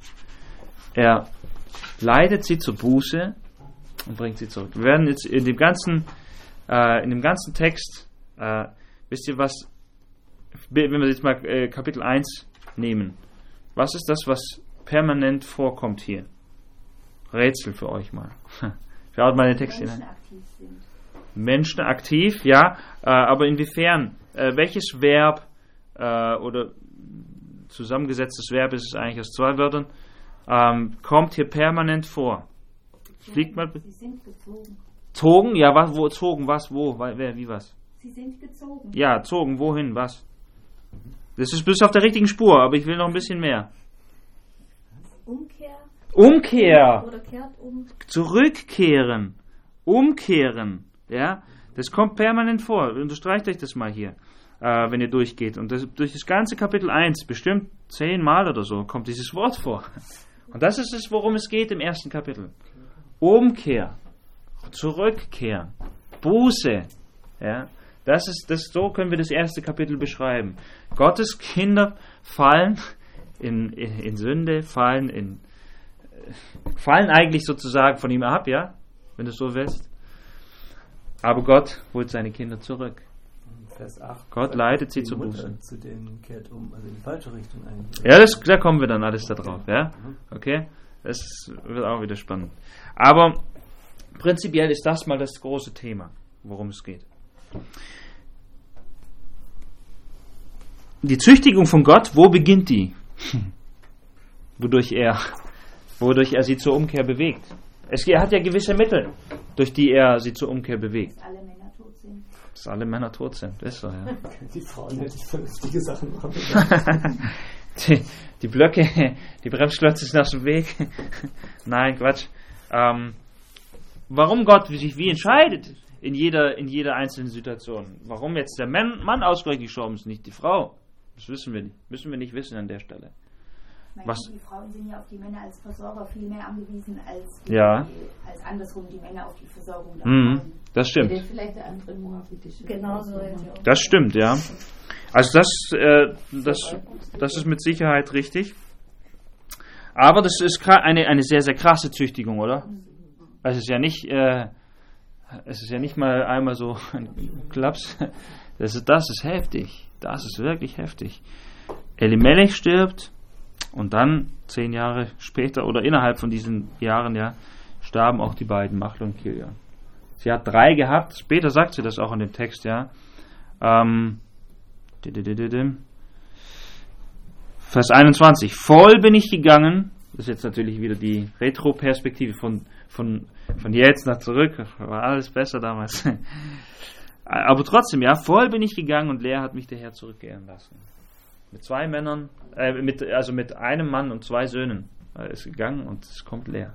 Er leitet sie zur Buße und bringt sie zurück. Wir werden jetzt in dem ganzen, äh, in dem ganzen Text, äh, wisst ihr was, wenn wir jetzt mal äh, Kapitel eins nehmen, was ist das, was permanent vorkommt hier? Rätsel für euch mal. Schaut mal in den Text hinein. Aktiv sind. Menschen aktiv, ja, äh, aber inwiefern? Äh, welches Verb äh, oder zusammengesetztes Verb ist es eigentlich aus zwei Wörtern, ähm, kommt hier permanent vor? Fliegt mal. Sie sind gezogen. Zogen? Ja, was, wo, zogen, was, wo, wer, wie, was? Sie sind gezogen. Ja, zogen, wohin, was? Das ist bis auf der richtigen Spur, aber ich will noch ein bisschen mehr. Umkehr. Umkehr. Oder kehrt um. Zurückkehren. Umkehren. Ja, das kommt permanent vor. Unterstreicht euch das mal hier, äh, wenn ihr durchgeht. Und das, durch das ganze Kapitel eins, bestimmt zehnmal oder so, kommt dieses Wort vor. Und das ist es, worum es geht im ersten Kapitel. Umkehr. Zurückkehren. Buße. Ja, das ist, das, so können wir das erste Kapitel beschreiben. Gottes Kinder fallen in, in, in Sünde, fallen in, fallen eigentlich sozusagen von ihm ab, ja, wenn du es so willst. Aber Gott holt seine Kinder zurück. Vers acht. Gott leitet sie die zur Mutter Buße. zu denen kehrt um, also in die falsche Richtung eigentlich. Ja, das, da kommen wir dann alles da drauf, ja. Okay, das wird auch wieder spannend. Aber prinzipiell ist das mal das große Thema, worum es geht. Die Züchtigung von Gott, wo beginnt die? wodurch er, wodurch er sie zur Umkehr bewegt. Es, er hat ja gewisse Mittel, durch die er sie zur Umkehr bewegt. Dass alle Männer tot sind. Dass alle Männer tot sind, ist so, ja. Die Frauen hätte ich vernünftige Sachen machen. die, die Blöcke, die Bremsklötze sind aus dem Weg. Nein, Quatsch. Ähm, warum Gott sich wie entscheidet in jeder, in jeder einzelnen Situation? Warum jetzt der Mann, Mann ausgerechnet gestorben ist, nicht die Frau? Das wissen wir nicht. Müssen wir nicht wissen an der Stelle. Meine, Was? Die Frauen sind ja auf die Männer als Versorger viel mehr angewiesen als, die, Ja. die, als andersrum die Männer auf die Versorgung der Mhm, Frauen. das stimmt. Hätte vielleicht der andere moabitische. Genau so. Ja. Das stimmt, ja. Also das, äh, das, das ist mit Sicherheit richtig. Aber das ist eine, eine sehr, sehr krasse Züchtigung, oder? Es ist ja nicht, äh, es ist ja nicht mal einmal so ein Klaps. Das ist, das ist heftig. Das ist wirklich heftig. Elimelech stirbt und dann zehn Jahre später oder innerhalb von diesen Jahren, ja, starben auch die beiden, Machlon und Kilion. Sie hat drei gehabt. Später sagt sie das auch in dem Text, ja. Ähm, Vers einundzwanzig. Voll bin ich gegangen. Das ist jetzt natürlich wieder die Retro-Perspektive von, von, von jetzt nach zurück. War alles besser damals. Aber trotzdem, ja, voll bin ich gegangen und leer hat mich der Herr zurückkehren lassen. Mit zwei Männern, äh, mit, also mit einem Mann und zwei Söhnen er ist gegangen und es kommt leer.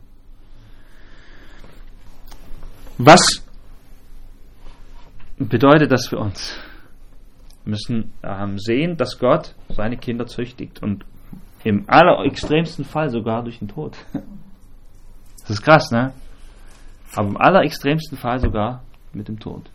Was bedeutet das für uns? Wir müssen ähm, sehen, dass Gott seine Kinder züchtigt und im allerextremsten Fall sogar durch den Tod. Das ist krass, ne? Aber im allerextremsten Fall sogar mit dem Tod.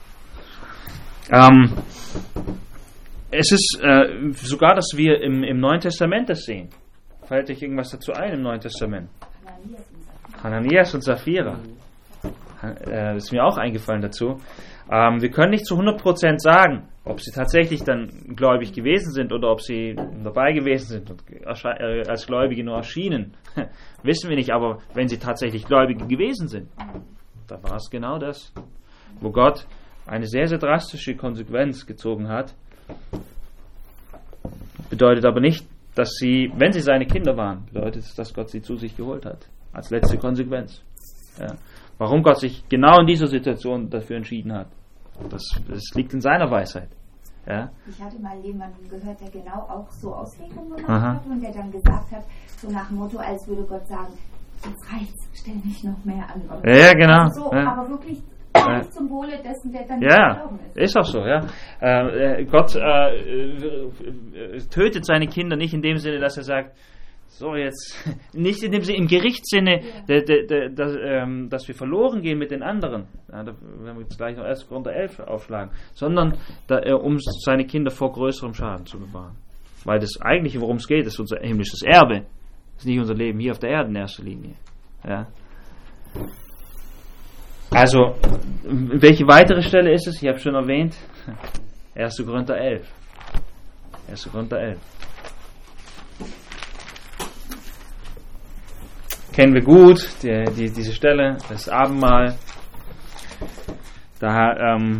Ähm, es ist äh, sogar, dass wir im, im Neuen Testament das sehen. Fällt euch irgendwas dazu ein im Neuen Testament? Hananias und Sapphira. Äh, das ist mir auch eingefallen dazu. Ähm, wir können nicht zu hundert Prozent sagen, ob sie tatsächlich dann gläubig gewesen sind oder ob sie dabei gewesen sind und äh, als Gläubige nur erschienen. Wissen wir nicht, aber wenn sie tatsächlich Gläubige gewesen sind, dann war es genau das, wo Gott eine sehr, sehr drastische Konsequenz gezogen hat. Bedeutet aber nicht, dass sie, wenn sie seine Kinder waren, bedeutet es, dass Gott sie zu sich geholt hat. Als letzte Konsequenz. Ja. Warum Gott sich genau in dieser Situation dafür entschieden hat, das, das liegt in seiner Weisheit. Ja. Ich hatte mal jemanden gehört, der genau auch so Auslegungen gemacht Aha. hat und der dann gesagt hat, so nach dem Motto, als würde Gott sagen, jetzt reicht's, stell mich noch mehr an. Oder Ja, genau. Also so, Ja. aber wirklich Ja. zum Wohle dessen, der dann Ja, gestorben ist. ist auch so, ja. Äh, Gott äh, äh, tötet seine Kinder nicht in dem Sinne, dass er sagt, so jetzt, nicht in dem Sinne, im Gerichtssinne, Ja. de, de, de, de, ähm, dass wir verloren gehen mit den anderen, ja, da werden wir jetzt gleich noch erst Korinther elf aufschlagen, sondern da, äh, um seine Kinder vor größerem Schaden zu bewahren. Weil das eigentliche, worum es geht, ist unser himmlisches Erbe. Das ist nicht unser Leben hier auf der Erde in erster Linie. Ja. Also, welche weitere Stelle ist es? Ich habe schon erwähnt. erster Korinther elf. erster Korinther elf. Kennen wir gut, die, die, diese Stelle, das Abendmahl. Da ähm,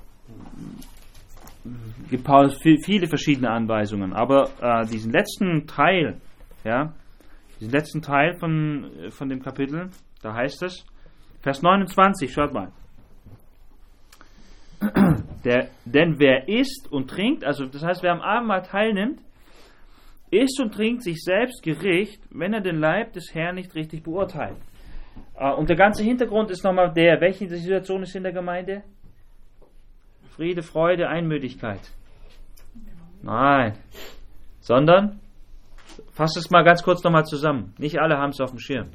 gibt Paulus viel, viele verschiedene Anweisungen. Aber äh, diesen letzten Teil, ja, diesen letzten Teil von, von dem Kapitel, da heißt es, Vers neunundzwanzig, schaut mal. Der, denn wer isst und trinkt, also das heißt, wer am Abendmahl teilnimmt, isst und trinkt sich selbst Gericht, wenn er den Leib des Herrn nicht richtig beurteilt. Und der ganze Hintergrund ist nochmal der, welche Situation ist in der Gemeinde? Friede, Freude, Einmütigkeit. Nein. Sondern, fass es mal ganz kurz nochmal zusammen. Nicht alle haben es auf dem Schirm.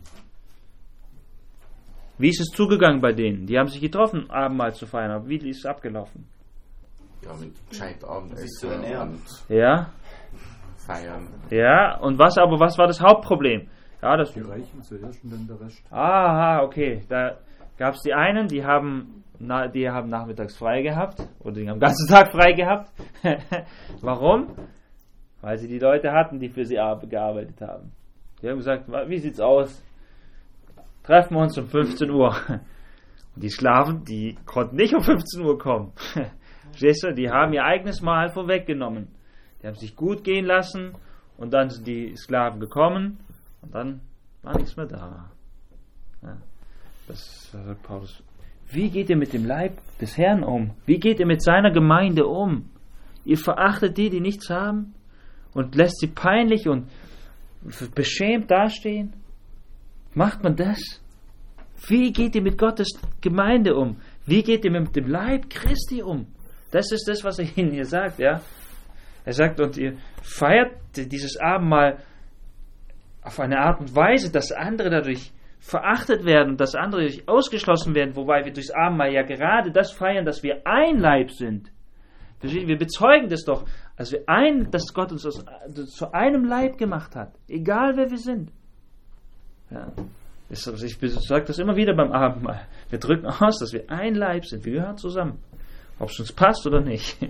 Wie ist es zugegangen bei denen? Die haben sich getroffen, Abendmahl zu feiern, aber wie ist es abgelaufen? Ja, mit gescheit Abendessen zu ernähren. und Ja, feiern. ja, und was aber, was war das Hauptproblem? Ja, das Die Reichen zuerst und dann der Rest. Aha, okay. Da gab es die einen, die haben, na, die haben nachmittags frei gehabt oder die haben den ganzen Tag frei gehabt. Warum? Weil sie die Leute hatten, die für sie gearbeitet haben. Die haben gesagt, wie sieht's aus? Treffen wir uns um fünfzehn Uhr. Und die Sklaven, die konnten nicht um fünfzehn Uhr kommen. Verstehst du? Die haben ihr eigenes Mahl vorweggenommen. Die haben sich gut gehen lassen und dann sind die Sklaven gekommen und dann war nichts mehr da. Ja, das sagt Paulus. Wie geht ihr mit dem Leib des Herrn um? Wie geht ihr mit seiner Gemeinde um? Ihr verachtet die, die nichts haben und lässt sie peinlich und beschämt dastehen? Macht man das? Wie geht ihr mit Gottes Gemeinde um? Wie geht ihr mit dem Leib Christi um? Das ist das, was er ihnen hier sagt, ja. Er sagt, und ihr feiert dieses Abendmahl auf eine Art und Weise, dass andere dadurch verachtet werden, dass andere dadurch ausgeschlossen werden, wobei wir durchs Abendmahl ja gerade das feiern, dass wir ein Leib sind. Wir bezeugen das doch, als wir ein, dass Gott uns aus, zu einem Leib gemacht hat, egal wer wir sind. Ja. Ich sage das immer wieder beim Abendmahl. Wir drücken aus, dass wir ein Leib sind. Wir gehören zusammen. Ob es uns passt oder nicht.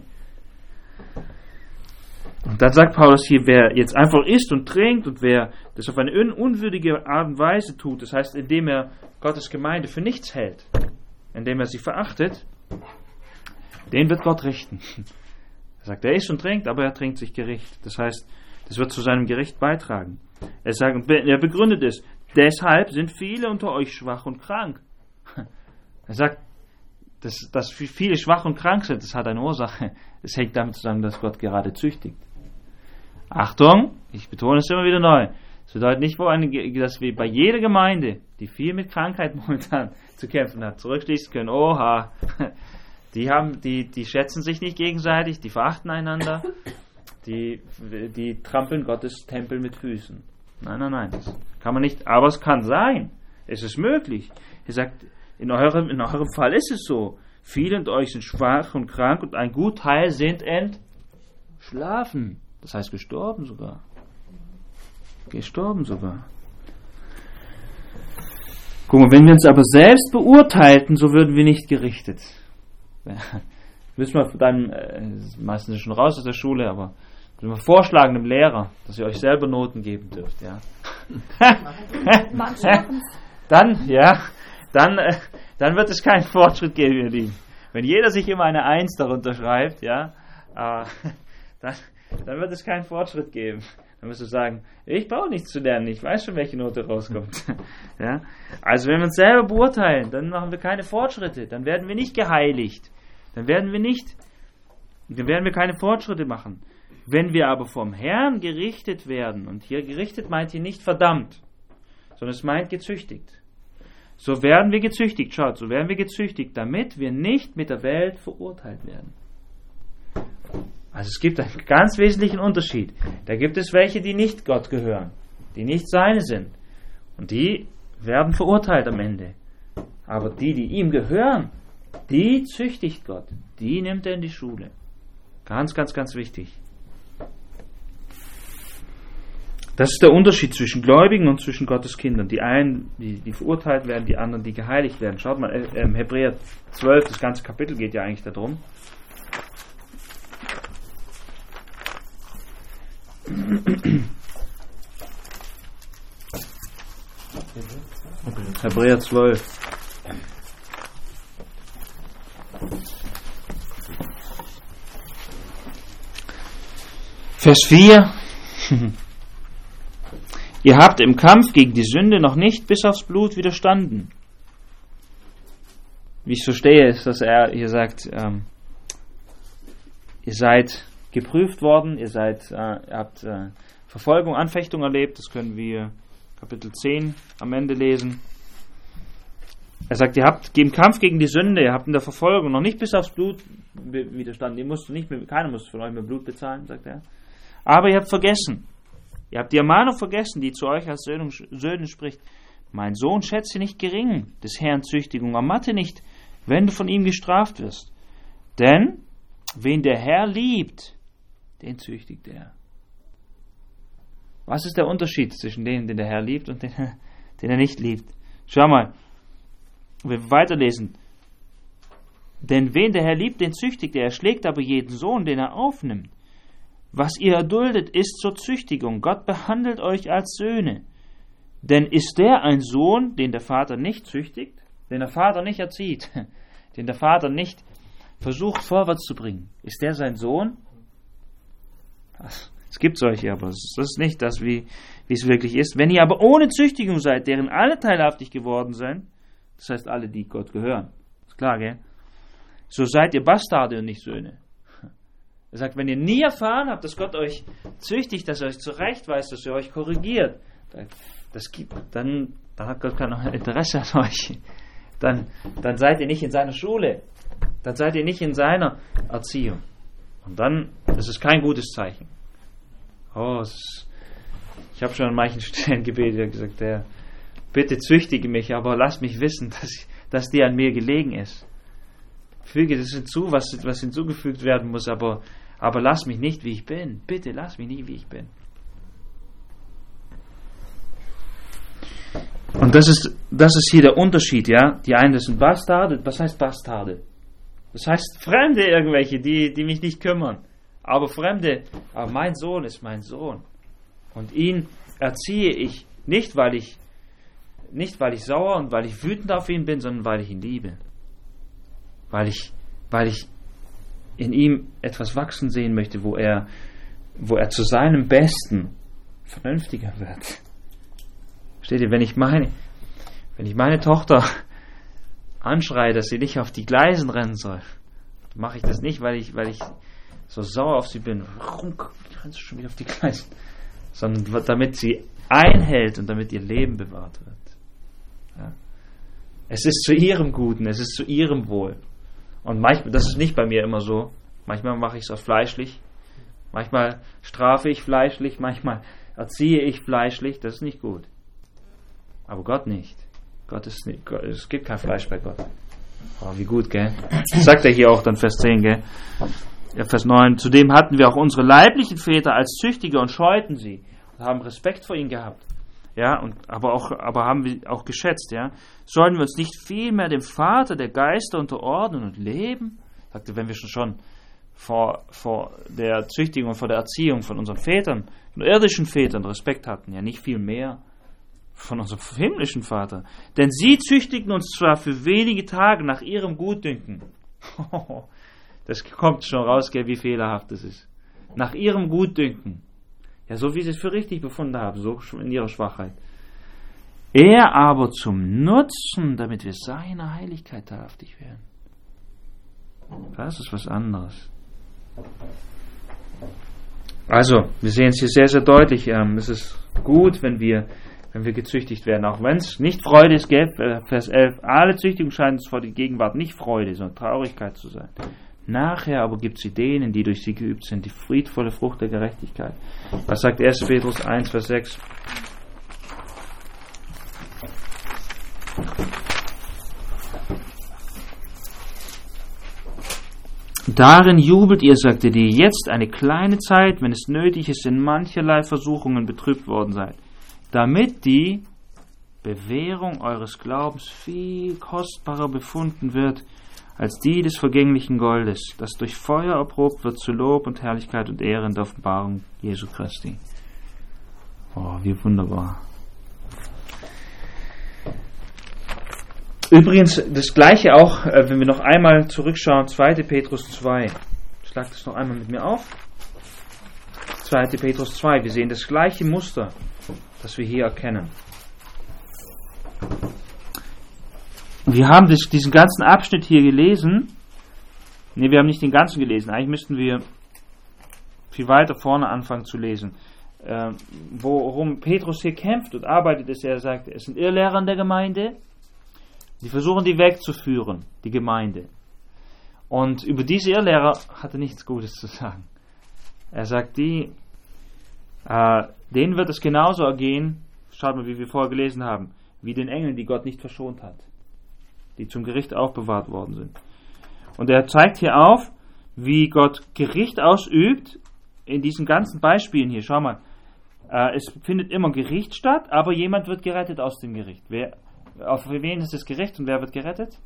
Und dann sagt Paulus hier, wer jetzt einfach isst und trinkt und wer das auf eine un- unwürdige Art und Weise tut, das heißt, indem er Gottes Gemeinde für nichts hält, indem er sie verachtet, den wird Gott richten. Er sagt, er isst und trinkt, aber er trinkt sich Gericht. Das heißt, das wird zu seinem Gericht beitragen. Er sagt, er begründet es, deshalb sind viele unter euch schwach und krank. Er sagt, dass, dass viele schwach und krank sind, das hat eine Ursache. Es hängt damit zusammen, dass Gott gerade züchtigt. Achtung, ich betone es immer wieder neu. Es bedeutet nicht, dass wir bei jeder Gemeinde, die viel mit Krankheit momentan zu kämpfen hat, zurückschließen können, oha, die, haben, die, die schätzen sich nicht gegenseitig, die verachten einander, die, die trampeln Gottes Tempel mit Füßen. Nein, nein, nein, das kann man nicht, aber es kann sein, es ist möglich. Er sagt, in eurem, in eurem Fall ist es so, viele unter euch sind schwach und krank und ein Gutteil sind entschlafen, das heißt gestorben sogar. Gestorben sogar. Guck mal, wenn wir uns aber selbst beurteilten, so würden wir nicht gerichtet. Müssen wir dann, äh, meistens schon raus aus der Schule, aber wir vorschlagen dem Lehrer, dass ihr euch selber Noten geben dürft, ja. dann, ja, dann, äh, dann wird es keinen Fortschritt geben, ihr Lieben. Wenn jeder sich immer eine Eins darunter schreibt, ja, äh, dann, dann wird es keinen Fortschritt geben. Dann musst du sagen, ich brauche nichts zu lernen, ich weiß schon, welche Note rauskommt. Ja? Also wenn wir uns selber beurteilen, dann machen wir keine Fortschritte, dann werden wir nicht geheiligt, dann werden wir nicht, dann werden wir keine Fortschritte machen. Wenn wir aber vom Herrn gerichtet werden, und hier gerichtet meint hier nicht verdammt, sondern es meint gezüchtigt. So werden wir gezüchtigt, schaut, so werden wir gezüchtigt, damit wir nicht mit der Welt verurteilt werden. Also es gibt einen ganz wesentlichen Unterschied. Da gibt es welche, die nicht Gott gehören, die nicht seine sind. Und die werden verurteilt am Ende. Aber die, die ihm gehören, die züchtigt Gott. Die nimmt er in die Schule. Ganz, ganz, ganz wichtig. Das ist der Unterschied zwischen Gläubigen und zwischen Gottes Kindern. Die einen, die, die verurteilt werden, die anderen, die geheiligt werden. Schaut mal, äh, äh, Hebräer zwölf, das ganze Kapitel geht ja eigentlich darum. Hebräer zwölf. Vers vier. Ihr habt im Kampf gegen die Sünde noch nicht bis aufs Blut widerstanden. Wie ich verstehe, ist, dass er hier sagt, ähm, ihr seid geprüft worden, ihr seid, äh, ihr habt äh, Verfolgung, Anfechtung erlebt, das können wir Kapitel zehn am Ende lesen. Er sagt, ihr habt im Kampf gegen die Sünde, ihr habt in der Verfolgung noch nicht bis aufs Blut widerstanden, ihr musst nicht mehr, keiner muss von euch mehr Blut bezahlen, sagt er. Aber ihr habt vergessen, ihr habt die Ermahnung vergessen, die zu euch als Söhne, Söhne spricht. Mein Sohn, schätze nicht gering des Herrn Züchtigung, ermatte nicht, wenn du von ihm gestraft wirst. Denn wen der Herr liebt, den züchtigt er. Was ist der Unterschied zwischen dem, den der Herr liebt und den, den er nicht liebt? Schau mal, wir weiterlesen. Denn wen der Herr liebt, den züchtigt er. Er schlägt aber jeden Sohn, den er aufnimmt. Was ihr erduldet, ist zur Züchtigung. Gott behandelt euch als Söhne. Denn ist der ein Sohn, den der Vater nicht züchtigt, den der Vater nicht erzieht, den der Vater nicht versucht vorwärts zu bringen? Ist der sein Sohn? Es gibt solche, aber das ist nicht das, wie, wie es wirklich ist. Wenn ihr aber ohne Züchtigung seid, deren alle teilhaftig geworden sind, das heißt alle, die Gott gehören, ist klar, gell? So seid ihr Bastarde und nicht Söhne. Er sagt, wenn ihr nie erfahren habt, dass Gott euch züchtigt, dass er euch zurechtweist, dass er euch korrigiert, das gibt, dann, dann hat Gott kein Interesse an euch. Dann, dann seid ihr nicht in seiner Schule. Dann seid ihr nicht in seiner Erziehung. Und dann ist es kein gutes Zeichen. Oh, es ist, ich habe schon an manchen Stellen gebetet, und gesagt, Herr, bitte züchtige mich, aber lass mich wissen, dass, ich, dass dir an mir gelegen ist. Füge das hinzu, was, was hinzugefügt werden muss, aber, aber lass mich nicht, wie ich bin. Bitte lass mich nicht, wie ich bin. Und das ist, das ist hier der Unterschied, ja. Die einen, das sind Bastarde. Was heißt Bastarde? Das heißt Fremde irgendwelche, die, die mich nicht kümmern. Aber Fremde, aber mein Sohn ist mein Sohn. Und ihn erziehe ich nicht, weil ich, nicht weil ich sauer und weil ich wütend auf ihn bin, sondern weil ich ihn liebe. Weil ich, weil ich in ihm etwas wachsen sehen möchte, wo er, wo er zu seinem Besten vernünftiger wird. Versteht ihr, wenn ich meine, wenn ich meine Tochter anschreie, dass sie nicht auf die Gleisen rennen soll, mache ich das nicht, weil ich, weil ich so sauer auf sie bin. Warum rennst du schon wieder auf die Gleisen? Sondern damit sie einhält und damit ihr Leben bewahrt wird. Ja. Es ist zu ihrem Guten, es ist zu ihrem Wohl. Und manchmal, das ist nicht bei mir immer so. Manchmal mache ich es auch fleischlich. Manchmal strafe ich fleischlich, manchmal erziehe ich fleischlich. Das ist nicht gut. Aber Gott nicht. Gott ist nicht, Gott, es gibt kein Fleisch bei Gott. Oh, wie gut, gell? Das sagt er hier auch dann Vers zehn, gell? Ja, Vers neun. Zudem hatten wir auch unsere leiblichen Väter als Züchtiger und scheuten sie und haben Respekt vor ihnen gehabt. Ja, und aber auch, aber haben wir auch geschätzt, ja. Sollen wir uns nicht vielmehr dem Vater der Geister unterordnen und leben? Sagte, wenn wir schon schon vor, vor der Züchtigung und vor der Erziehung von unseren Vätern, von irdischen Vätern Respekt hatten, ja nicht viel mehr von unserem himmlischen Vater. Denn sie züchtigten uns zwar für wenige Tage nach ihrem Gutdünken. Das kommt schon raus, gell, wie fehlerhaft das ist. Nach ihrem Gutdünken. Ja, so wie sie es für richtig befunden haben, so in ihrer Schwachheit. Er aber zum Nutzen, damit wir seiner Heiligkeit teilhaftig werden. Das ist was anderes. Also, wir sehen es hier sehr, sehr deutlich. Ähm, es ist gut, wenn wir, wenn wir gezüchtigt werden, auch wenn es nicht Freude ist, gell? Vers elf. Alle Züchtigung scheint es vor der Gegenwart nicht Freude, sondern Traurigkeit zu sein. Nachher aber gibt sie denen, die durch sie geübt sind, die friedvolle Frucht der Gerechtigkeit. Was sagt erster Petrus eins, Vers sechs? Darin jubelt ihr, sagt er, die jetzt eine kleine Zeit, wenn es nötig ist, in mancherlei Versuchungen betrübt worden seid, damit die Bewährung eures Glaubens viel kostbarer befunden wird, als die des vergänglichen Goldes, das durch Feuer erprobt wird zu Lob und Herrlichkeit und Ehre in der Offenbarung Jesu Christi. Oh, wie wunderbar. Übrigens, das Gleiche auch, wenn wir noch einmal zurückschauen, zweiter Petrus zwei. Schlag das noch einmal mit mir auf. zweiter Petrus zwei, wir sehen das gleiche Muster, das wir hier erkennen. Wir haben das, diesen ganzen Abschnitt hier gelesen. Ne, wir haben nicht den ganzen gelesen. Eigentlich müssten wir viel weiter vorne anfangen zu lesen. Äh, worum Petrus hier kämpft und arbeitet, ist, er sagt, es sind Irrlehrer in der Gemeinde, die versuchen, die wegzuführen, die Gemeinde. Und über diese Irrlehrer hat er nichts Gutes zu sagen. Er sagt, die, äh, denen wird es genauso ergehen, schaut mal, wie wir vorher gelesen haben, wie den Engeln, die Gott nicht verschont hat, die zum Gericht aufbewahrt worden sind. Und er zeigt hier auf, wie Gott Gericht ausübt in diesen ganzen Beispielen hier. Schau mal, äh, es findet immer Gericht statt, aber jemand wird gerettet aus dem Gericht. Wer, auf wen ist das Gericht und wer wird gerettet?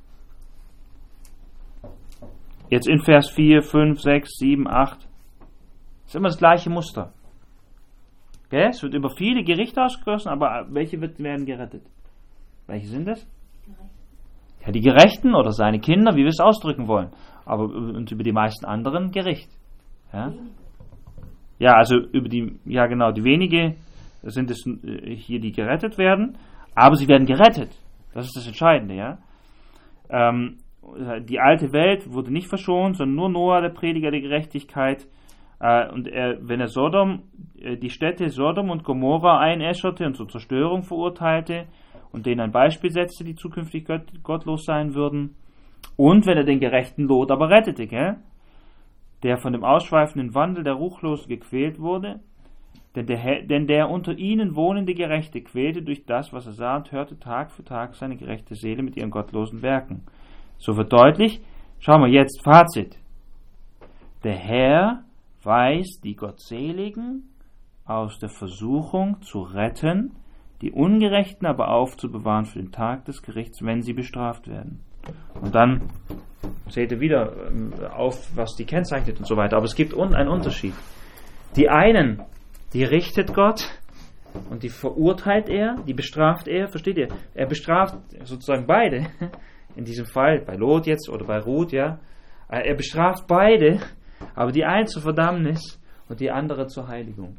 Jetzt in Vers vier, fünf, sechs, sieben, acht. Ist immer das gleiche Muster. Okay? Es wird über viele Gerichte ausgegossen, aber welche wird, werden gerettet? Welche sind es? Ja, die Gerechten oder seine Kinder, wie wir es ausdrücken wollen. Aber und über die meisten anderen Gericht. Ja, ja also über die, ja genau, die wenige sind es hier, die gerettet werden, aber sie werden gerettet. Das ist das Entscheidende, ja. Ähm, die alte Welt wurde nicht verschont, sondern nur Noah, der Prediger der Gerechtigkeit. Äh, und er, wenn er Sodom, äh, die Städte Sodom und Gomorra einäscherte und zur Zerstörung verurteilte und denen ein Beispiel setzte, die zukünftig gott, gottlos sein würden. Und wenn er den gerechten Lot aber rettete, gell? Der von dem ausschweifenden Wandel der Ruchlosen gequält wurde, denn der, denn der unter ihnen wohnende Gerechte quälte durch das, was er sah und hörte, Tag für Tag seine gerechte Seele mit ihren gottlosen Werken. So wird deutlich, schauen wir jetzt, Fazit. Der Herr weiß die Gottseligen aus der Versuchung zu retten, die Ungerechten aber aufzubewahren für den Tag des Gerichts, wenn sie bestraft werden. Und dann seht ihr wieder auf, was die kennzeichnet und so weiter. Aber es gibt einen Unterschied. Die einen, die richtet Gott und die verurteilt er, die bestraft er, versteht ihr? Er bestraft sozusagen beide. In diesem Fall, bei Lot jetzt oder bei Ruth, ja. Er bestraft beide, aber die eine zur Verdammnis und die andere zur Heiligung.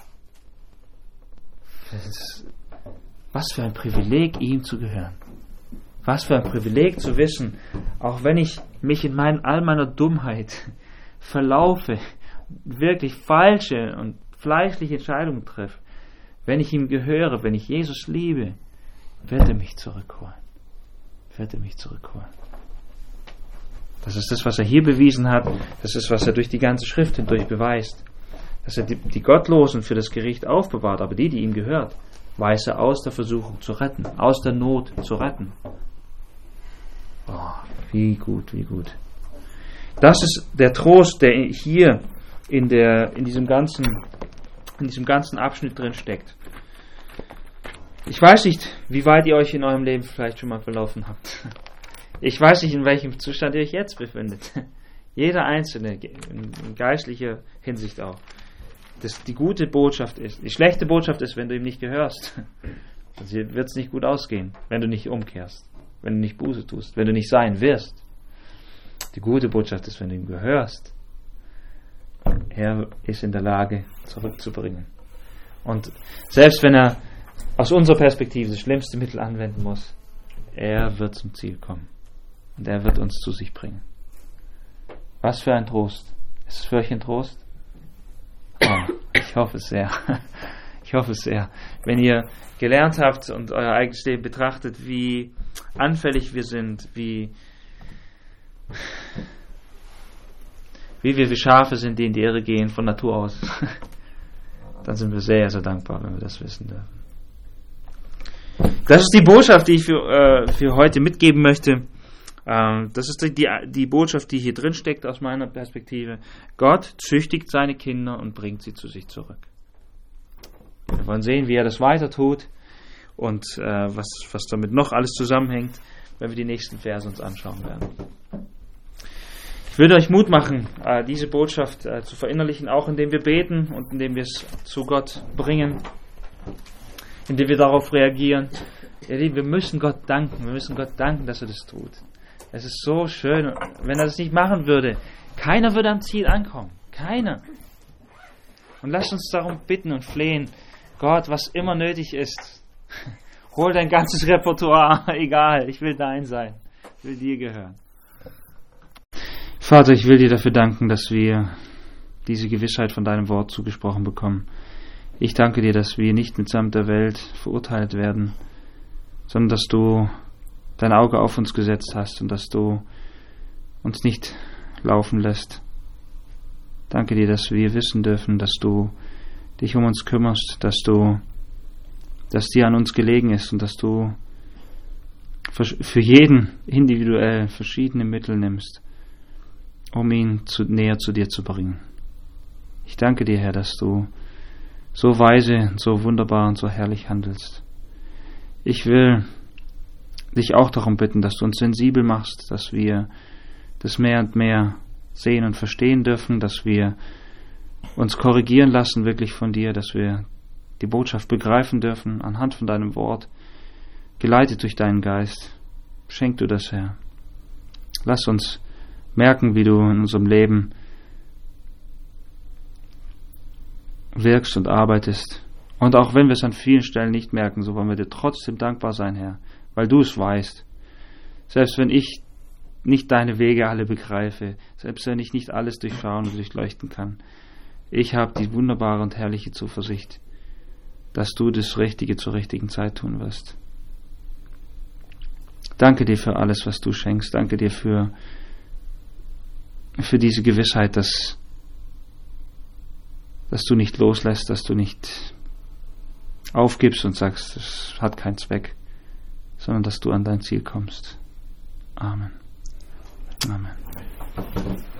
Was für ein Privileg, ihm zu gehören. Was für ein Privileg zu wissen, auch wenn ich mich in mein, all meiner Dummheit verlaufe, wirklich falsche und fleischliche Entscheidungen treffe, wenn ich ihm gehöre, wenn ich Jesus liebe, wird er mich zurückholen. Wird er mich zurückholen. Das ist das, was er hier bewiesen hat. Das ist, was er durch die ganze Schrift hindurch beweist. Dass er die, die Gottlosen für das Gericht aufbewahrt, aber die, die ihm gehört, weiß er aus der Versuchung zu retten, aus der Not zu retten. Oh, wie gut, wie gut. Das ist der Trost, der hier in, der, in, diesem ganzen, in diesem ganzen Abschnitt drin steckt. Ich weiß nicht, wie weit ihr euch in eurem Leben vielleicht schon mal verlaufen habt. Ich weiß nicht, in welchem Zustand ihr euch jetzt befindet. Jeder Einzelne, in geistlicher Hinsicht auch. Das die gute Botschaft ist. Die schlechte Botschaft ist, wenn du ihm nicht gehörst. Dann wird es nicht gut ausgehen, wenn du nicht umkehrst, wenn du nicht Buße tust, wenn du nicht sein wirst. Die gute Botschaft ist, wenn du ihm gehörst. Er ist in der Lage, zurückzubringen. Und selbst wenn er aus unserer Perspektive das schlimmste Mittel anwenden muss, er wird zum Ziel kommen. Und er wird uns zu sich bringen. Was für ein Trost. Ist es für euch ein Trost? Oh, ich hoffe es sehr. Ich hoffe es sehr. Wenn ihr gelernt habt und euer eigenes Leben betrachtet, wie anfällig wir sind, wie, wie wir wie Schafe sind, die in die Irre gehen von Natur aus, dann sind wir sehr, sehr dankbar, wenn wir das wissen dürfen. Das ist die Botschaft, die ich für, äh, für heute mitgeben möchte. Ähm, das ist die, die Botschaft, die hier drin steckt aus meiner Perspektive. Gott züchtigt seine Kinder und bringt sie zu sich zurück. Wir wollen sehen, wie er das weiter tut und äh, was, was damit noch alles zusammenhängt, wenn wir die nächsten Verse uns anschauen werden. Ich würde euch Mut machen, äh, diese Botschaft äh, zu verinnerlichen, auch indem wir beten und indem wir es zu Gott bringen, indem wir darauf reagieren. Ihr Lieben, wir müssen Gott danken, wir müssen Gott danken, dass er das tut. Es ist so schön, wenn er das nicht machen würde, keiner würde am Ziel ankommen, keiner. Und lasst uns darum bitten und flehen, Gott, was immer nötig ist, hol dein ganzes Repertoire, egal, ich will dein sein, ich will dir gehören. Vater, ich will dir dafür danken, dass wir diese Gewissheit von deinem Wort zugesprochen bekommen. Ich danke dir, dass wir nicht mitsamt der Welt verurteilt werden, sondern dass du dein Auge auf uns gesetzt hast und dass du uns nicht laufen lässt. Danke dir, dass wir wissen dürfen, dass du dich um uns kümmerst, dass du, dass dir an uns gelegen ist und dass du für jeden individuell verschiedene Mittel nimmst, um ihn zu, näher zu dir zu bringen. Ich danke dir, Herr, dass du so weise, so wunderbar und so herrlich handelst. Ich will dich auch darum bitten, dass du uns sensibel machst, dass wir das mehr und mehr sehen und verstehen dürfen, dass wir uns korrigieren lassen wirklich von dir, dass wir die Botschaft begreifen dürfen anhand von deinem Wort, geleitet durch deinen Geist. Schenk du das, Herr. Lass uns merken, wie du in unserem Leben wirkst und arbeitest. Und auch wenn wir es an vielen Stellen nicht merken, so wollen wir dir trotzdem dankbar sein, Herr, weil du es weißt. Selbst wenn ich nicht deine Wege alle begreife, selbst wenn ich nicht alles durchschauen und durchleuchten kann, ich habe die wunderbare und herrliche Zuversicht, dass du das Richtige zur richtigen Zeit tun wirst. Danke dir für alles, was du schenkst. Danke dir für, für diese Gewissheit, dass, dass du nicht loslässt, dass du nicht aufgibst und sagst, es hat keinen Zweck, sondern dass du an dein Ziel kommst. Amen. Amen.